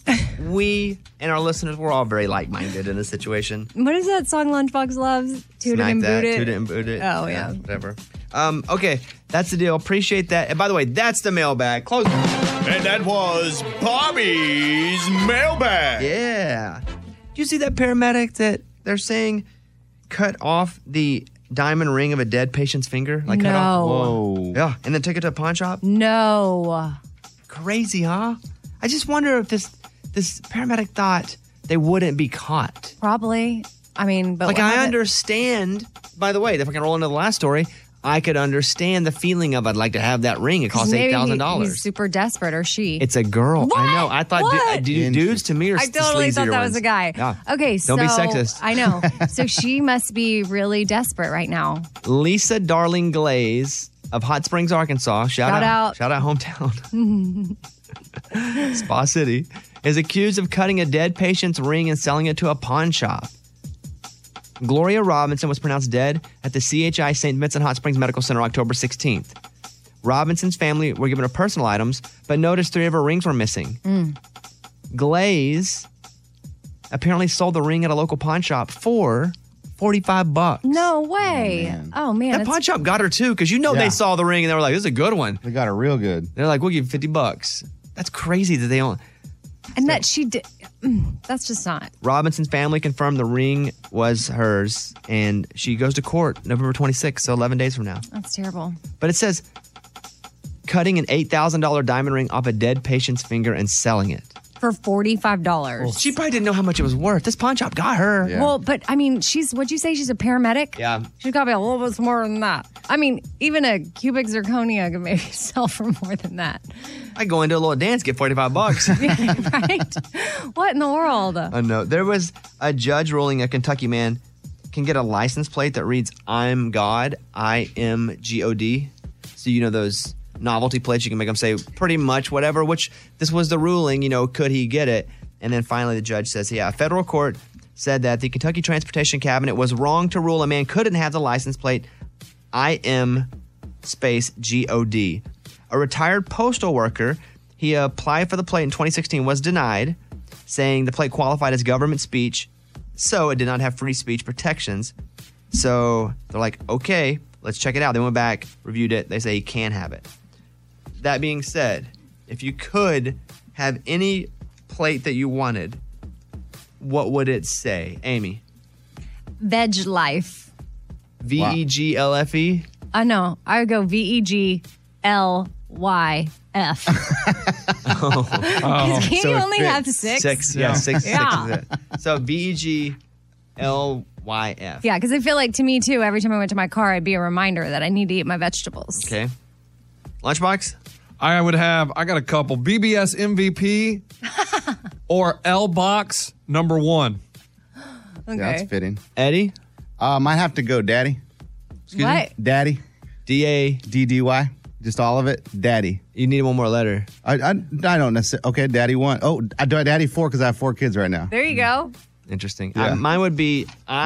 we and our listeners, we're all very like-minded in this situation. What is that song Lunchbox loves? Toot it and boot it. Toot it and boot it. Oh, yeah. Whatever. Okay, that's the deal. Appreciate that. And by the way, that's the mailbag. Close it. And that was Bobby's mailbag. Yeah. Did you see that paramedic that they're saying cut off the diamond ring of a dead patient's finger? Cut off. Whoa. Yeah, and then took it to a pawn shop? No. Crazy, huh? I just wonder if this paramedic thought they wouldn't be caught. Probably. I mean, but I understand, by the way, if I can roll into the last story, I could understand the feeling of I'd like to have that ring. It costs $8,000. He's super desperate, or she. It's a girl. What? I know. I thought dudes to me are I totally thought that was a guy. Yeah. Okay, so don't be sexist. I know. So she must be really desperate right now. Lisa Darling Glaze of Hot Springs, Arkansas. Shout out hometown. Spa City is accused of cutting a dead patient's ring and selling it to a pawn shop. Gloria Robinson was pronounced dead at the CHI St. Vincent Hot Springs Medical Center October 16th. Robinson's family were given her personal items, but noticed 3 of her rings were missing. Glaze apparently sold the ring at a local pawn shop for $45. No way. Oh, man. That pawn shop got her too, because they saw the ring and they were like, this is a good one. They got her real good. They're like, we'll give you $50. That's crazy that they don't. And that she did. That's just not. Robinson's family confirmed the ring was hers, and she goes to court November 26th, so 11 days from now. That's terrible. But it says cutting an $8,000 diamond ring off a dead patient's finger and selling it. For $45. She probably didn't know how much it was worth. This pawn shop got her. Yeah. Well, but I mean, what'd you say? She's a paramedic? Yeah. She's got to be a little bit more than that. I mean, even a cubic zirconia could maybe sell for more than that. I go into a little dance, get $45. Right? What in the world? No. There was a judge ruling a Kentucky man can get a license plate that reads, I'm God, I-M-G-O-D. So those novelty plates, you can make them say pretty much whatever, which this was the ruling, could he get it? And then finally the judge says, a federal court said that the Kentucky Transportation Cabinet was wrong to rule a man couldn't have the license plate I-M space G-O-D. A retired postal worker, he applied for the plate in 2016, was denied, saying the plate qualified as government speech, so it did not have free speech protections. So they're like, okay, let's check it out. They went back, reviewed it. They say he can have it. That being said, if you could have any plate that you wanted, what would it say? Amy? Veg Life. V-E-G-L-F-E? No, I would go V-E-G-L-Y-F. Can't you only have 6? 6, yeah. 6 is it. So V-E-G-L-Y-F. Yeah, because I feel like to me, too, every time I went to my car, I'd be a reminder that I need to eat my vegetables. Okay. Lunchbox? I got a couple. BBS MVP or L-Box #1. Okay. That's fitting. Eddie? Might have to go Daddy. Excuse me? Daddy. D-A-D-D-Y. Just all of it. Daddy. You need one more letter. I don't necessarily. Okay, Daddy 1. Oh, I do Daddy 4 because I have 4 kids right now. There you go. Interesting. Yeah. Mine would be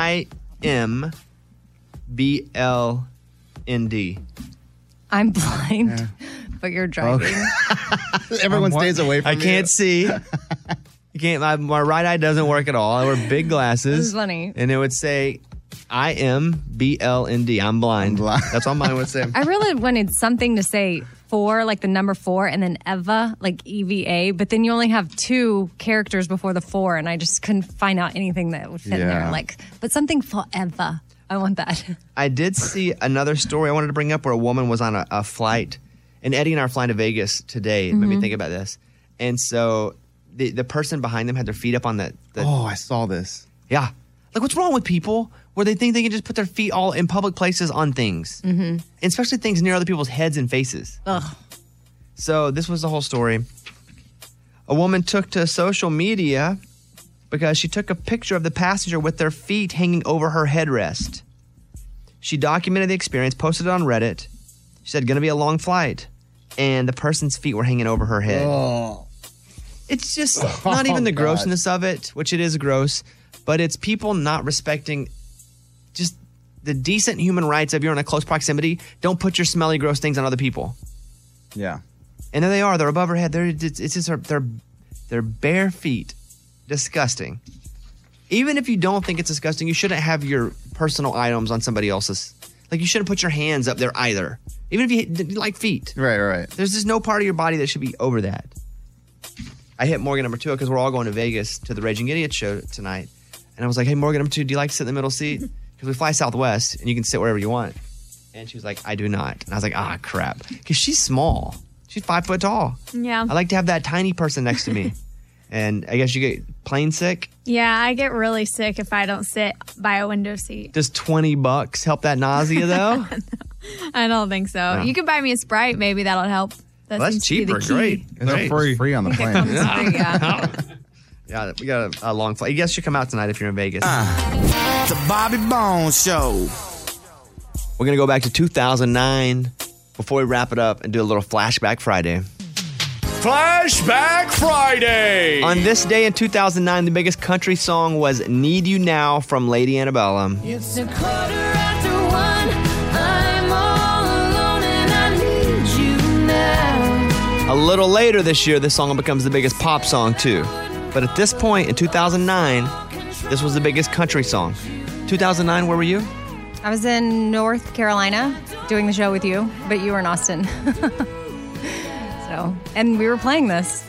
I-M-B-L-N-D. I'm blind, but you're driving. Everyone stays away from me. I can't see. You can't. My right eye doesn't work at all. I wear big glasses. This is funny. And it would say IMBLND. I'm blind. That's all mine would say. I really wanted something to say 4, like the number 4, and then Eva, like EVA. But then you only have 2 characters before the 4, and I just couldn't find out anything that would fit in there. But something forever. I want that. I did see another story I wanted to bring up where a woman was on a flight, and Eddie and I are flying to Vegas today. It made me think about this. And so the person behind them had their feet up on the Oh, I saw this. Yeah. Like, what's wrong with people where they think they can just put their feet all in public places on things? Mm-hmm. And especially things near other people's heads and faces. Ugh. So this was the whole story. A woman took to social media because she took a picture of the passenger with their feet hanging over her headrest. She documented the experience, posted it on Reddit. She said, going to be a long flight. And the person's feet were hanging over her head. Oh. It's just not even the grossness of it, which it is gross, but it's people not respecting just the decent human rights of you're in a close proximity. Don't put your smelly, gross things on other people. Yeah. And there they are. They're above her head. It's just their bare feet. Disgusting. Even if you don't think it's disgusting, you shouldn't have your personal items on somebody else's. Like, you shouldn't put your hands up there either. Even if you like feet. Right. There's just no part of your body that should be over that. I hit Morgan number 2 because we're all going to Vegas to the Raging Idiot show tonight. And I was like, hey, Morgan number 2, do you like to sit in the middle seat? Because we fly Southwest and you can sit wherever you want. And she was like, I do not. And I was like, crap. Because she's small. She's 5 foot tall. Yeah. I like to have that tiny person next to me. And I guess you get plane sick. Yeah, I get really sick if I don't sit by a window seat. Does $20 help that nausea, though? I don't think so. No. You could buy me a Sprite. Maybe that'll help. That's cheaper. Great. It's free on the plane. Yeah, we got a long flight. You guys should come out tonight if you're in Vegas. The Bobby Bones Show. We're going to go back to 2009 before we wrap it up and do a little Flashback Friday. Flashback Friday. On this day in 2009, the biggest country song was Need You Now from Lady Antebellum. It's 1:15. I'm all alone and I need you now. A little later this year, this song becomes the biggest pop song too. But at this point in 2009, this was the biggest country song. 2009, where were you? I was in North Carolina doing the show with you, but you were in Austin. And we were playing this.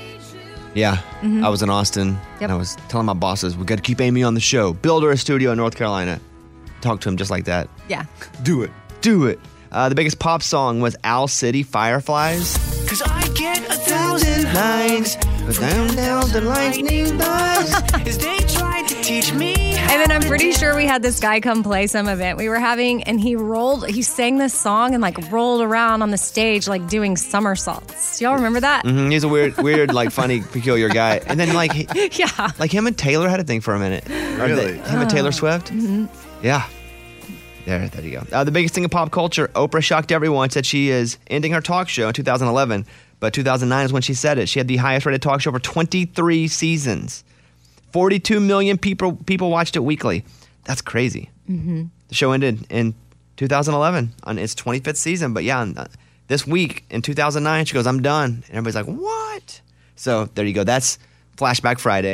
Yeah, I was in Austin. Yep. And I was telling my bosses, we got to keep Amy on the show. Build her a studio in North Carolina. Talk to him just like that. Yeah. Do it. The biggest pop song was Owl City Fireflies. 'Cause I get 1,000 lines, down the lightning bugs, as they tried to teach me. And then I'm pretty sure we had this guy come play some event we were having, and he sang this song and like rolled around on the stage like doing somersaults. Do y'all remember that? Mm-hmm. He's a weird, like funny, peculiar guy. And then like, yeah, like him and Taylor had a thing for a minute. Really? Him and Taylor Swift. Mm-hmm. Yeah. There you go. The biggest thing in pop culture, Oprah shocked everyone, said she is ending her talk show in 2011. But 2009 is when she said it. She had the highest rated talk show for 23 seasons. 42 million people watched it weekly. That's crazy. Mm-hmm. The show ended in 2011 on its 25th season. But yeah, this week in 2009, she goes, I'm done. And everybody's like, what? So there you go. That's Flashback Friday.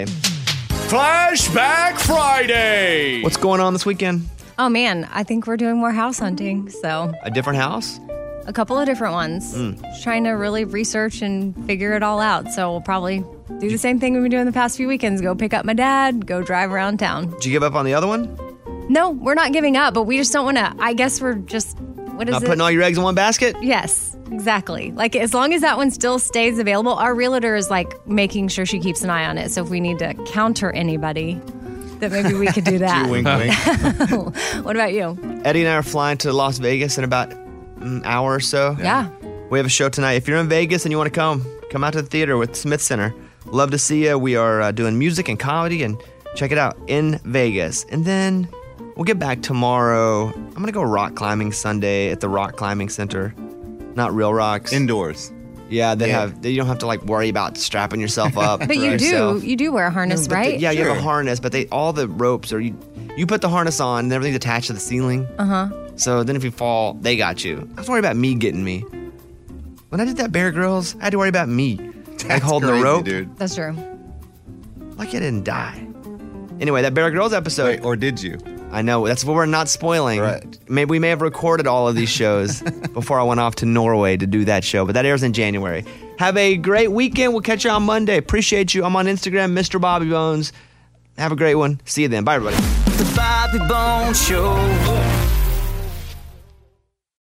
Flashback Friday. What's going on this weekend? Oh man, I think we're doing more house hunting. So A different house? a couple of different ones. Just trying to really research and figure it all out. So we'll probably do the same thing we've been doing the past few weekends. Go pick up my dad, go drive around town. Did you give up on the other one? No, we're not giving up, but we just don't want to. I guess we're just, what is Not it? putting all your eggs in one basket? Yes, exactly. Like as long as that one still stays available, our realtor is like making sure she keeps an eye on it. So if we need to counter anybody, that maybe we could do that. Wink, wink. What about you? Eddie and I are flying to Las Vegas in about an hour or so. Yeah. We have a show tonight. If you're in Vegas and you want to come out to the theater with Smith Center. Love to see you. We are doing music and comedy, and check it out in Vegas. And then we'll get back tomorrow. I'm going to go rock climbing Sunday at the Rock Climbing Center. Not real rocks. Indoors. Yeah, you don't have to like worry about strapping yourself up. But you do wear a harness, right? You have a harness, but all the ropes are, you put the harness on and everything's attached to the ceiling. Uh-huh. So then if you fall, they got you. I was worried about me getting me. When I did that Bear Grylls, I had to worry about me. Like holding the rope. Dude. That's true. Like I didn't die. Anyway, that Bear Grylls episode. Wait, or did you? I know. That's what we're not spoiling. Right. Maybe we may have recorded all of these shows before I went off to Norway to do that show, but that airs in January. Have a great weekend. We'll catch you on Monday. Appreciate you. I'm on Instagram, Mr. Bobby Bones. Have a great one. See you then. Bye, everybody. The Bobby Bones Show.